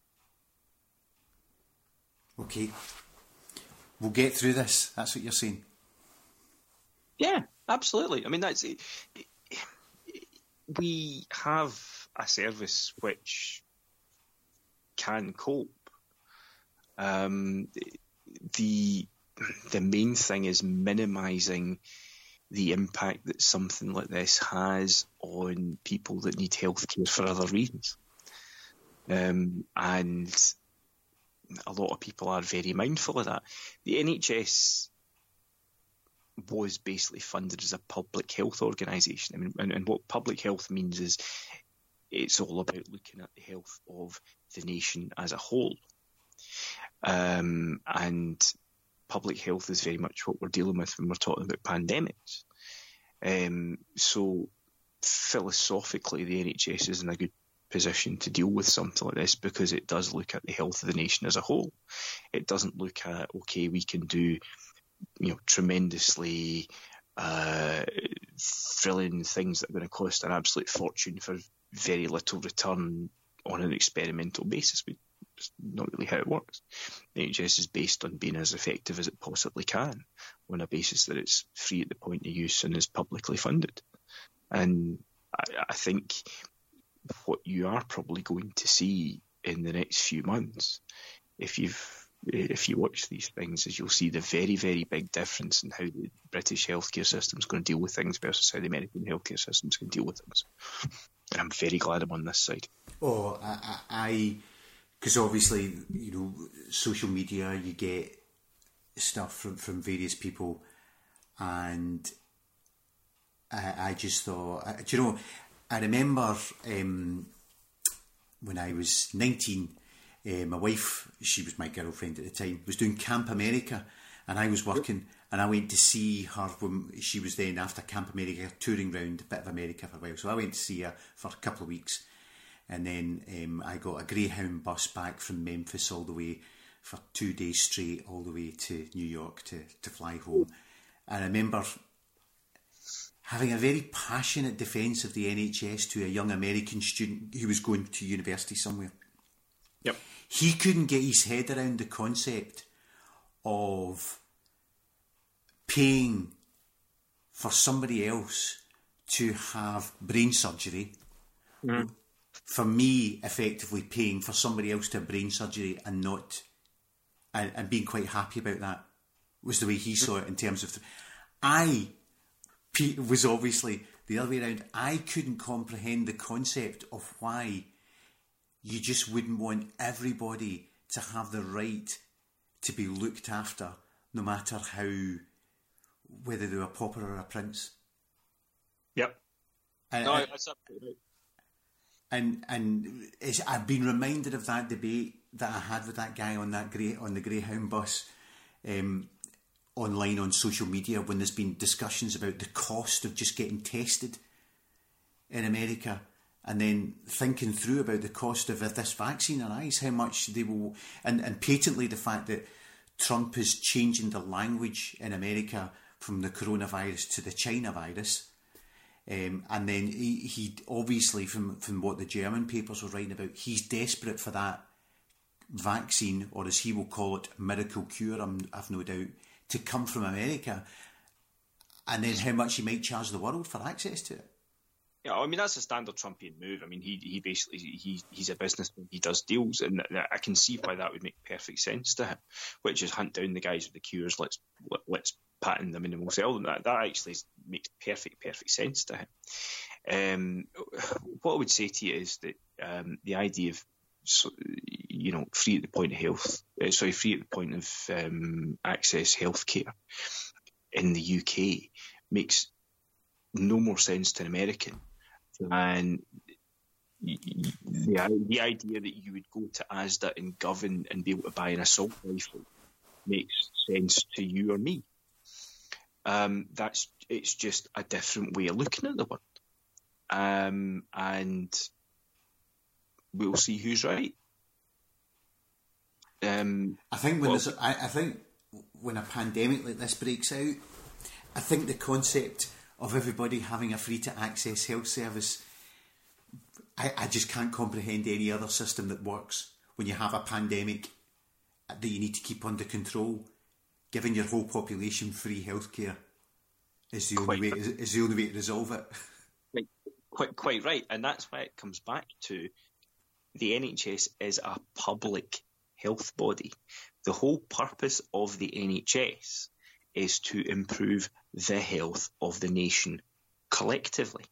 Okay, we'll get through this. That's what you're saying. Yeah, absolutely. I mean, that's it. We have a service which can cope. Um, the the main thing is minimising the impact that something like this has on people that need healthcare for other reasons. Um, and a lot of people are very mindful of that. The N H S was basically funded as a public health organisation. I mean, and, and what public health means is it's all about looking at the health of the nation as a whole. Um, and public health is very much what we're dealing with when we're talking about pandemics. Um, so philosophically, the N H S is in a good position to deal with something like this because it does look at the health of the nation as a whole. It doesn't look at, okay, we can do, you know, tremendously uh, thrilling things that are going to cost an absolute fortune for very little return on an experimental basis. We, it's not really how it works. The N H S is based on being as effective as it possibly can on a basis that it's free at the point of use and is publicly funded. And I, I think what you are probably going to see in the next few months, if you've if you watch these things, is you'll see the very, very big difference in how the British healthcare system is going to deal with things versus how the American healthcare system is going to deal with things. And I'm very glad I'm on this side. Oh, I, because obviously, you know, social media, you get stuff from, from various people, and I, I just thought, I, do you know, I remember um, when I was nineteen, uh, my wife, she was my girlfriend at the time, was doing Camp America, and I was working, And I went to see her when she was then, after Camp America, touring around a bit of America for a while. So I went to see her for a couple of weeks. And then um, I got a Greyhound bus back from Memphis all the way for two days straight, all the way to New York to, to fly home. And I remember having a very passionate defence of the N H S to a young American student who was going to university somewhere. Yep. He couldn't get his head around the concept of paying for somebody else to have brain surgery. Mm. For me, effectively paying for somebody else to have brain surgery and not, and, and being quite happy about that was the way he saw it in terms of. Th- I Pete was obviously the other way around. I couldn't comprehend the concept of why you just wouldn't want everybody to have the right to be looked after, no matter how, whether they were a pauper or a prince. Yep. And, no, that's absolutely right. And and it's, I've been reminded of that debate that I had with that guy on that grey on the Greyhound bus, um, online on social media, when there's been discussions about the cost of just getting tested in America, and then thinking through about the cost of if this vaccine arrives, how much they will, and, and patently the fact that Trump is changing the language in America from the coronavirus to the China virus. Um, and then he, he obviously, from, from what the German papers were writing about, he's desperate for that vaccine, or as he will call it, miracle cure, I'm, I've no doubt, to come from America. And then how much he might charge the world for access to it. Yeah, I mean, that's a standard Trumpian move. I mean, he he basically, he he's a businessman, he does deals, and I can see why that would make perfect sense to him, which is hunt down the guys with the cures, let's let's patent them and then we'll sell them. That, that actually makes perfect, perfect sense to him. Um, what I would say to you is that um, the idea of, you know, free at the point of health, uh, sorry, free at the point of um, access healthcare in the U K makes no more sense to an American. And the, the idea that you would go to Asda and Govan and be able to buy an assault rifle makes sense to you or me. Um, that's it's just a different way of looking at the world, um, and we'll see who's right. Um, I think when well, there's, I, I think when a pandemic like this breaks out, I think the concept of everybody having a free to access health service, I, I just can't comprehend any other system that works when you have a pandemic that you need to keep under control. Giving your whole population free healthcare is the only way is, is the only way to resolve it. Quite, quite, quite right, and that's why it comes back to the N H S is a public health body. The whole purpose of the N H S is to improve the health of the nation collectively.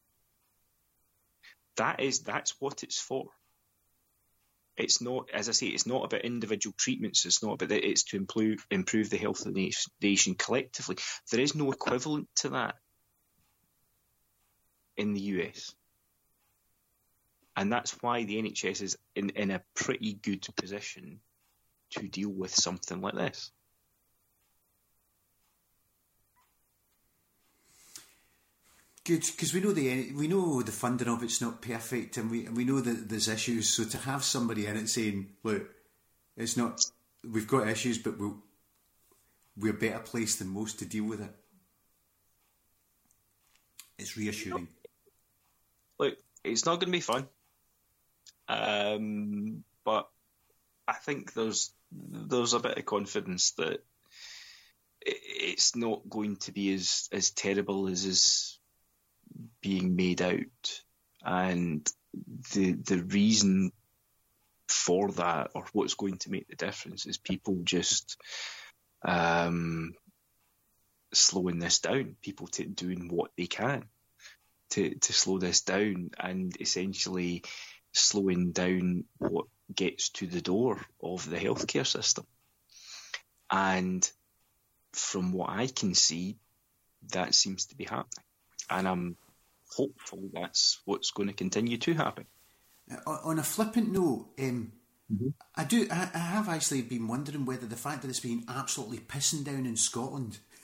That is that's what it's for. It's not, as I say, it's not about individual treatments. It's not about that. It's to improve improve the health of the nation collectively. There is no equivalent to that in the U S, and that's why the N H S is in, in a pretty good position to deal with something like this. Good, because we know the we know the funding of it's not perfect, and we and we know that there's issues. So to have somebody in it saying, "Look, it's not, we've got issues, but we'll, we're better placed than most to deal with it," it's reassuring. Look, it's not going to be fun, um, but I think there's there's a bit of confidence that it's not going to be as as terrible as is being made out, and the the reason for that, or what's going to make the difference, is people just um, slowing this down, people t- doing what they can to to slow this down, and essentially slowing down what gets to the door of the healthcare system. And from what I can see, that seems to be happening. And I'm hopeful that's what's going to continue to happen. Uh, on a flippant note, um, mm-hmm. I do. I, I have actually been wondering whether the fact that it's been absolutely pissing down in Scotland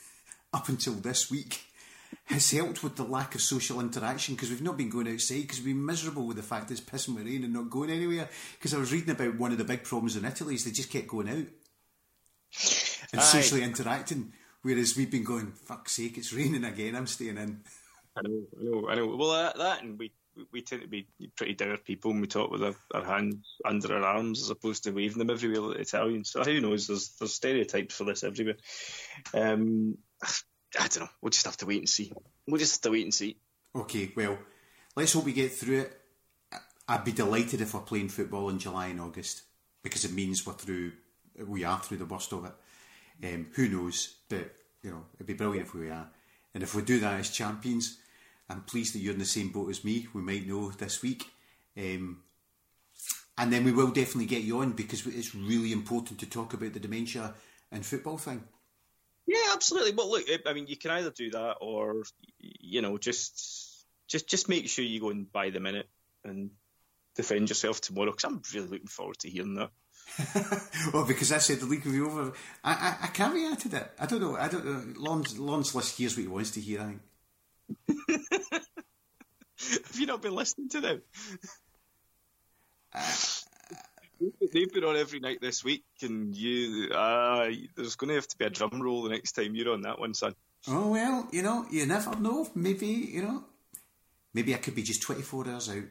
up until this week has helped with the lack of social interaction, because we've not been going outside, because we've been miserable with the fact that it's pissing with rain and not going anywhere. Because I was reading about one of the big problems in Italy is they just kept going out and Aye. socially interacting, whereas we've been going, fuck's sake, it's raining again, I'm staying in. I know, I know, I know. Well, that, that and we, we tend to be pretty dour people, and we talk with our, our hands under our arms as opposed to waving them everywhere like the Italians. So who knows? There's there's stereotypes for this everywhere. Um, I don't know. We'll just have to wait and see. We'll just have to wait and see. Okay, well, let's hope we get through it. I'd be delighted if we're playing football in July and August, because it means we're through, we are through the worst of it. Um, who knows? But, you know, it'd be brilliant if we are. And if we do that as champions, I'm pleased that you're in the same boat as me. We might know this week. Um, and then we will definitely get you on, because it's really important to talk about the dementia and football thing. Yeah, absolutely. Well, look, I mean, you can either do that or, you know, just just just make sure you go and buy the minute and defend yourself tomorrow, because I'm really looking forward to hearing that. Well, because I said the league will be over. I, I, I caveated it. I don't know. I don't know. Lawrence, Lawrence List hears what he wants to hear, I think. Have you not been listening to them? Uh, They've been on every night this week, and you, uh, there's going to have to be a drum roll the next time you're on that one, son. Oh, well, you know, you never know. Maybe, you know, maybe I could be just twenty-four hours out.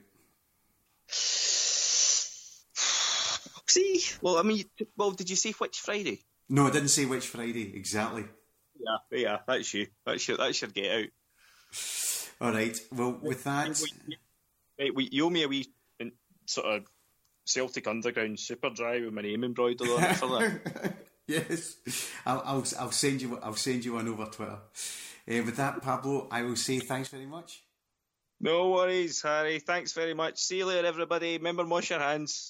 See, well, I mean, well, did you say which Friday? No, I didn't say which Friday, exactly. Yeah, yeah, that's you. That's your, that's your get out. All right, well, with that... Right, we, you owe me a wee sort of Celtic Underground super dry with my name embroidered on it for that. Yes, I'll, I'll I'll send you I'll send you one over Twitter. Uh, with that, Pablo, I will say thanks very much. No worries, Harry. Thanks very much. See you later, everybody. Remember, wash your hands.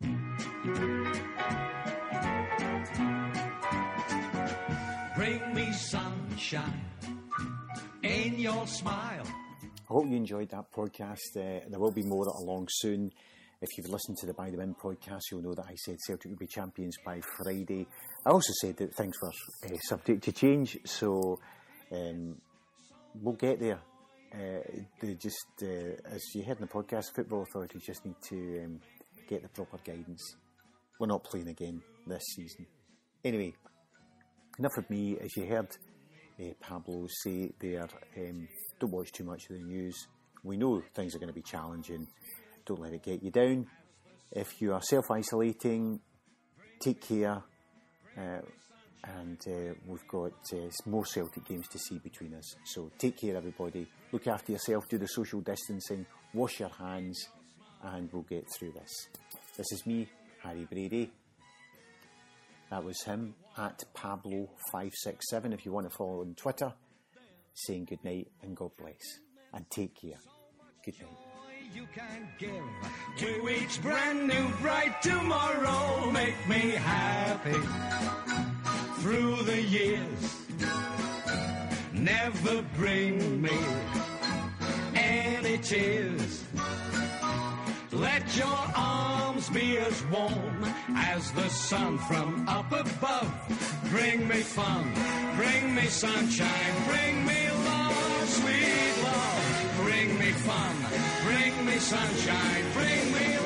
Bring me sunshine in your smile. I hope you enjoyed that podcast. Uh, there will be more along soon. If you've listened to the By the Wind podcast, you'll know that I said Celtic would be champions by Friday. I also said that things were uh, subject to change, so um, we'll get there. Uh, they just, uh, as you heard in the podcast, football authorities just need to um, get the proper guidance. We're not playing again this season. Anyway, enough of me. As you heard uh, Pablo say there, um, don't watch too much of the news. We know things are going to be challenging. Don't let it get you down. If you are self-isolating, take care. Uh, and uh, we've got uh, more Celtic games to see between us. So take care, everybody. Look after yourself. Do the social distancing. Wash your hands. And we'll get through this. This is me, Harry Brady. That was him, at Pablo five six seven, if you want to follow on Twitter. Saying good night and God bless. And take care. Good night. You can give to each brand new bright tomorrow. Make me happy through the years. Never bring me any tears. Let your arms be as warm as the sun from up above. Bring me fun, bring me sunshine, bring me love, sweet love. Bring me fun, bring me sunshine, bring me